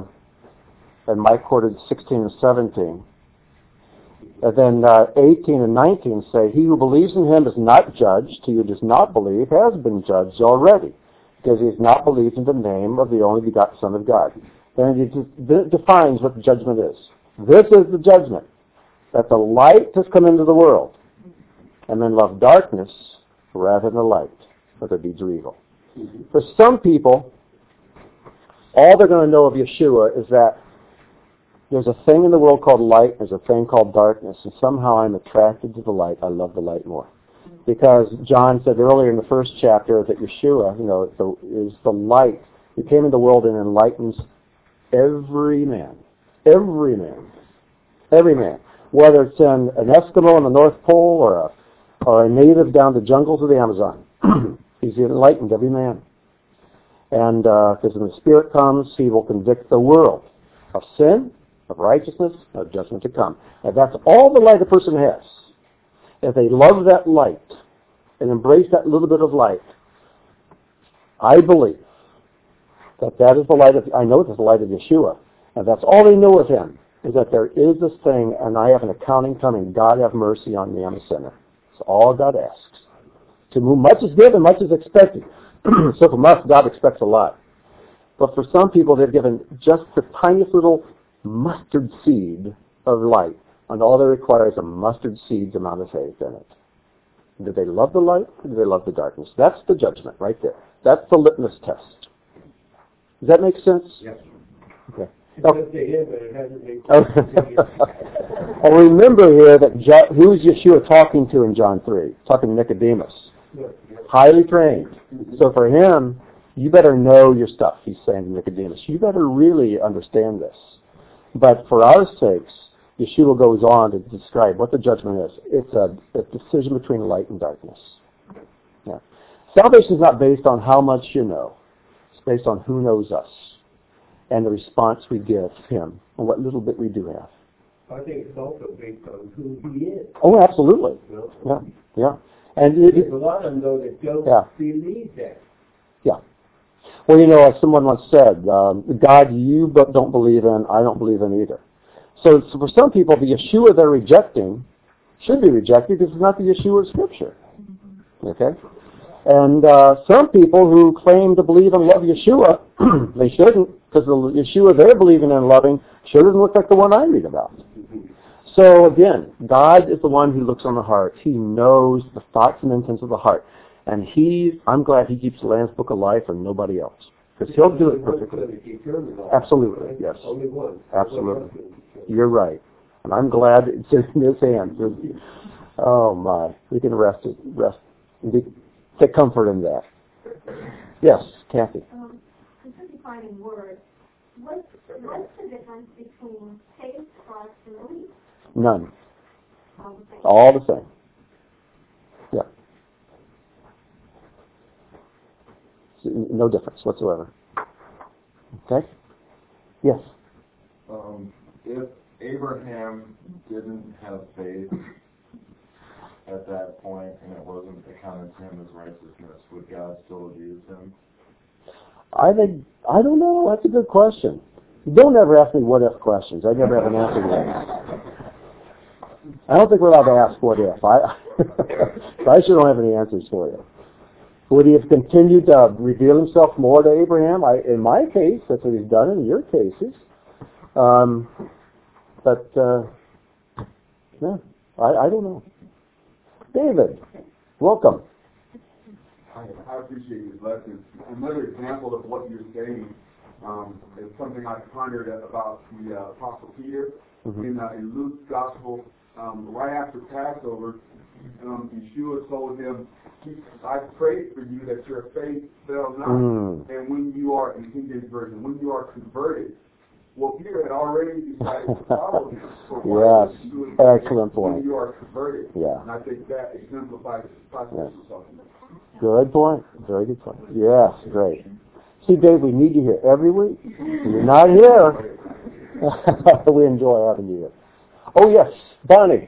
Mike quoted 16 and 17, and then 18 and 19 say, he who believes in Him is not judged. He who does not believe has been judged already, because he has not believed in the name of the only begotten Son of God. Then it defines what the judgment is. This is the judgment, that the light has come into the world, and men love darkness rather than the light, for their deeds are evil. For some people, all they're going to know of Yeshua is that there's a thing in the world called light, there's a thing called darkness, and somehow I'm attracted to the light. I love the light more. Because John said earlier in the first chapter that Yeshua, is the light. He came into the world and enlightens every man. Every man. Every man. Whether it's an Eskimo in the North Pole or a native down the jungles of the Amazon. He's enlightened, every man. And because when the Spirit comes, He will convict the world of sin, of righteousness, of judgment to come. And that's all the light a person has. If they love that light and embrace that little bit of light, I believe that is the light of, I know it's the light of Yeshua. And that's all they know of Him, is that there is this thing, and I have an accounting coming. God have mercy on me, I'm a sinner. That's all God asks. To whom much is given, much is expected. So from us, God expects a lot. But for some people, they've given just the tiniest little mustard seed of light, and all they require is a mustard seed's amount of faith in it. Do they love the light, or do they love the darkness? That's the judgment right there. That's the litmus test. Does that make sense? Yes. Okay. It does to him, but it hasn't made sense to you. Well, remember here that who's Yeshua talking to in John 3? Talking to Nicodemus. Highly trained. So for him, you better know your stuff, he's saying to Nicodemus. You better really understand this. But for our sakes, Yeshua goes on to describe what the judgment is. It's a decision between light and darkness. Yeah. Salvation is not based on how much you know. It's based on who knows us and the response we give Him and what little bit we do have. I think it's also based on who He is. Oh, absolutely. Yeah, yeah. And there's a lot of them, though, that don't believe that. Yeah. Well, you know, as someone once said, God you don't believe in, I don't believe in either. So for some people, the Yeshua they're rejecting should be rejected because it's not the Yeshua of Scripture. Okay? And some people who claim to believe and love Yeshua, they shouldn't, because the Yeshua they're believing and loving sure doesn't look like the one I read about. So again, God is the one who looks on the heart. He knows the thoughts and intents of the heart. And I'm glad He keeps the Lamb's Book of Life and nobody else. Because He'll do it perfectly. Absolutely, yes. Only one. Absolutely. You're right. And I'm glad it's in His hands. Oh my. We can rest and take comfort in that. Yes, Kathy. Since defining words, what's the difference between faith, trust, and belief? None. All the same. All the same. Yeah. No difference whatsoever. Okay? Yes? If Abraham didn't have faith at that point and it wasn't accounted to him as righteousness, would God still have used him? I don't know. That's a good question. Don't ever ask me what-if questions. I never have an answer to that. I don't think we're allowed to ask what-if. I sure don't have any answers for you. Would He have continued to reveal Himself more to Abraham? In my case, that's what He's done in your cases. But yeah, I don't know. David, welcome. I appreciate these lessons. Another example of what you're saying is something I pondered about the Apostle Peter in Luke's Gospel. Right after Passover, Yeshua told him, I prayed for you that your faith fail not. And when you are, in King James Version, when you are converted, well, Peter had already decided to follow him. Yes, excellent point. When you are converted. Yeah. And I think that exemplifies the process we're talking about. Good point. Very good point. Yes, great. See, Dave, we need you here every week. You're not here. We enjoy having you here. Oh, yes, Bonnie.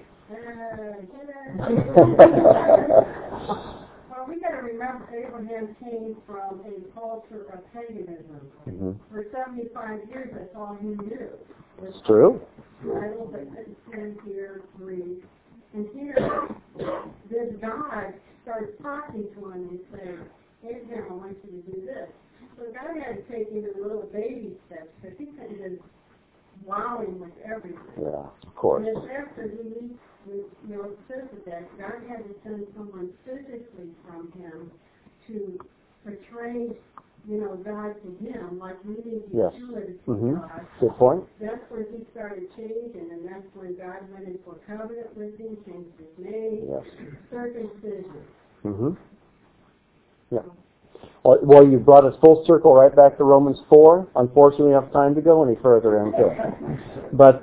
Well, we got to remember Abraham came from a culture of paganism. For 75 years, that's all he knew. It's true. Bible that couldn't stand here, read. And here, this God starts talking to him and says, Abraham, I want you to do this. So God had to take him in little baby steps because he couldn't just wow him with everything. Yeah, of course. And it's after he meets with Melchizedek, God had to send someone physically from him to portray, God to him, like we need Yeshua to see God. Good point. That's when he started changing, and that's when God went into a covenant with him, changed his name, circumcision. Yeah. Well, you brought us full circle right back to Romans 4. Unfortunately, we don't have time to go any further into it. But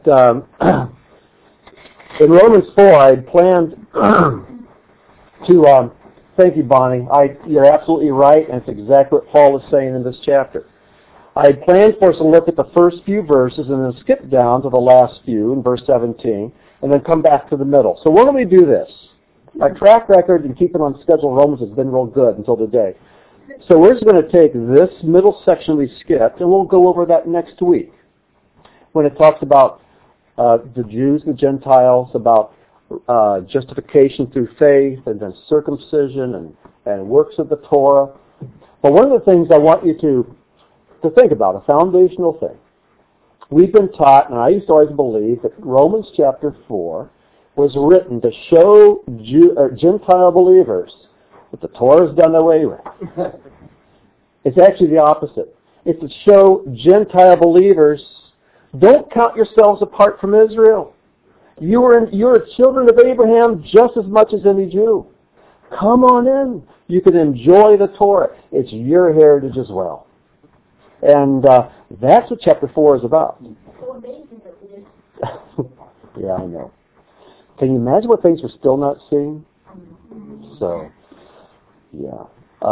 in Romans 4, I had planned to... thank you, Bonnie. You're absolutely right, and it's exactly what Paul is saying in this chapter. I had planned for us to look at the first few verses and then skip down to the last few in verse 17, and then come back to the middle. So why don't we do this? My track record in keeping on schedule Romans has been real good until today. So we're just going to take this middle section we skipped, and we'll go over that next week when it talks about the Jews, the Gentiles, about justification through faith, and then circumcision and works of the Torah. But one of the things I want you to think about, a foundational thing. We've been taught, and I used to always believe, that Romans chapter 4 was written to show Gentile believers that the Torah is done away with. It's actually the opposite. It's to show Gentile believers, don't count yourselves apart from Israel. You're children of Abraham just as much as any Jew. Come on in. You can enjoy the Torah. It's your heritage as well. And that's what chapter 4 is about. So amazing that it is. Yeah, I know. Can you imagine what things we're still not seeing? So, yeah.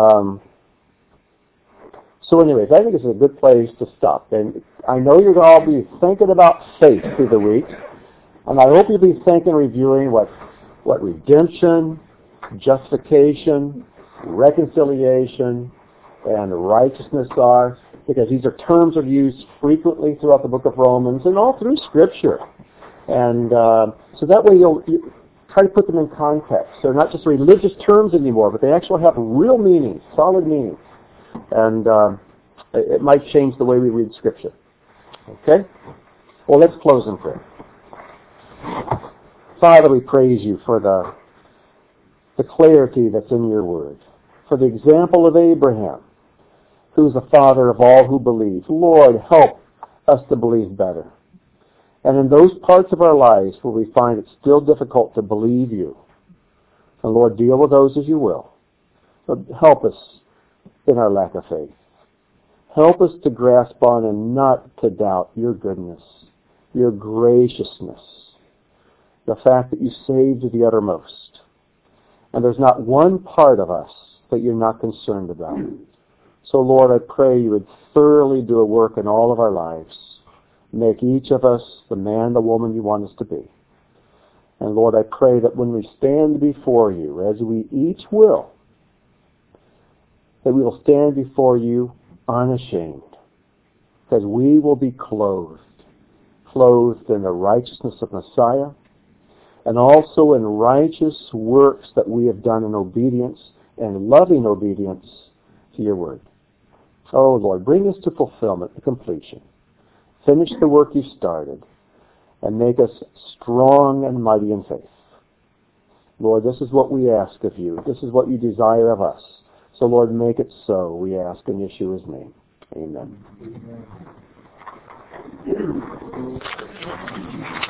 So anyways, I think it's a good place to stop. And I know you're going to all be thinking about faith through the week. And I hope you'll be thinking, reviewing what redemption, justification, reconciliation, and righteousness are, because these are terms that are used frequently throughout the book of Romans and all through Scripture. And so that way you'll try to put them in context. They're not just religious terms anymore, but they actually have real meaning, solid meaning. And it might change the way we read Scripture. Okay? Well, let's close in prayer. Father, we praise you for the clarity that's in your word, for the example of Abraham, who is the father of all who believe. Lord, help us to believe better. And in those parts of our lives where we find it still difficult to believe you, and Lord, deal with those as you will. But help us in our lack of faith. Help us to grasp on and not to doubt your goodness, your graciousness, the fact that you saved to the uttermost. And there's not one part of us that you're not concerned about. So Lord, I pray you would thoroughly do a work in all of our lives. Make each of us the man, the woman you want us to be. And Lord, I pray that when we stand before you, as we each will, that we will stand before you unashamed, because we will be clothed in the righteousness of Messiah, and also in righteous works that we have done in obedience and loving obedience to your word. Oh Lord, bring us to fulfillment, to completion. Finish the work you started, and make us strong and mighty in faith. Lord, this is what we ask of you. This is what you desire of us. So Lord, make it so, we ask in Yeshua's name. Amen.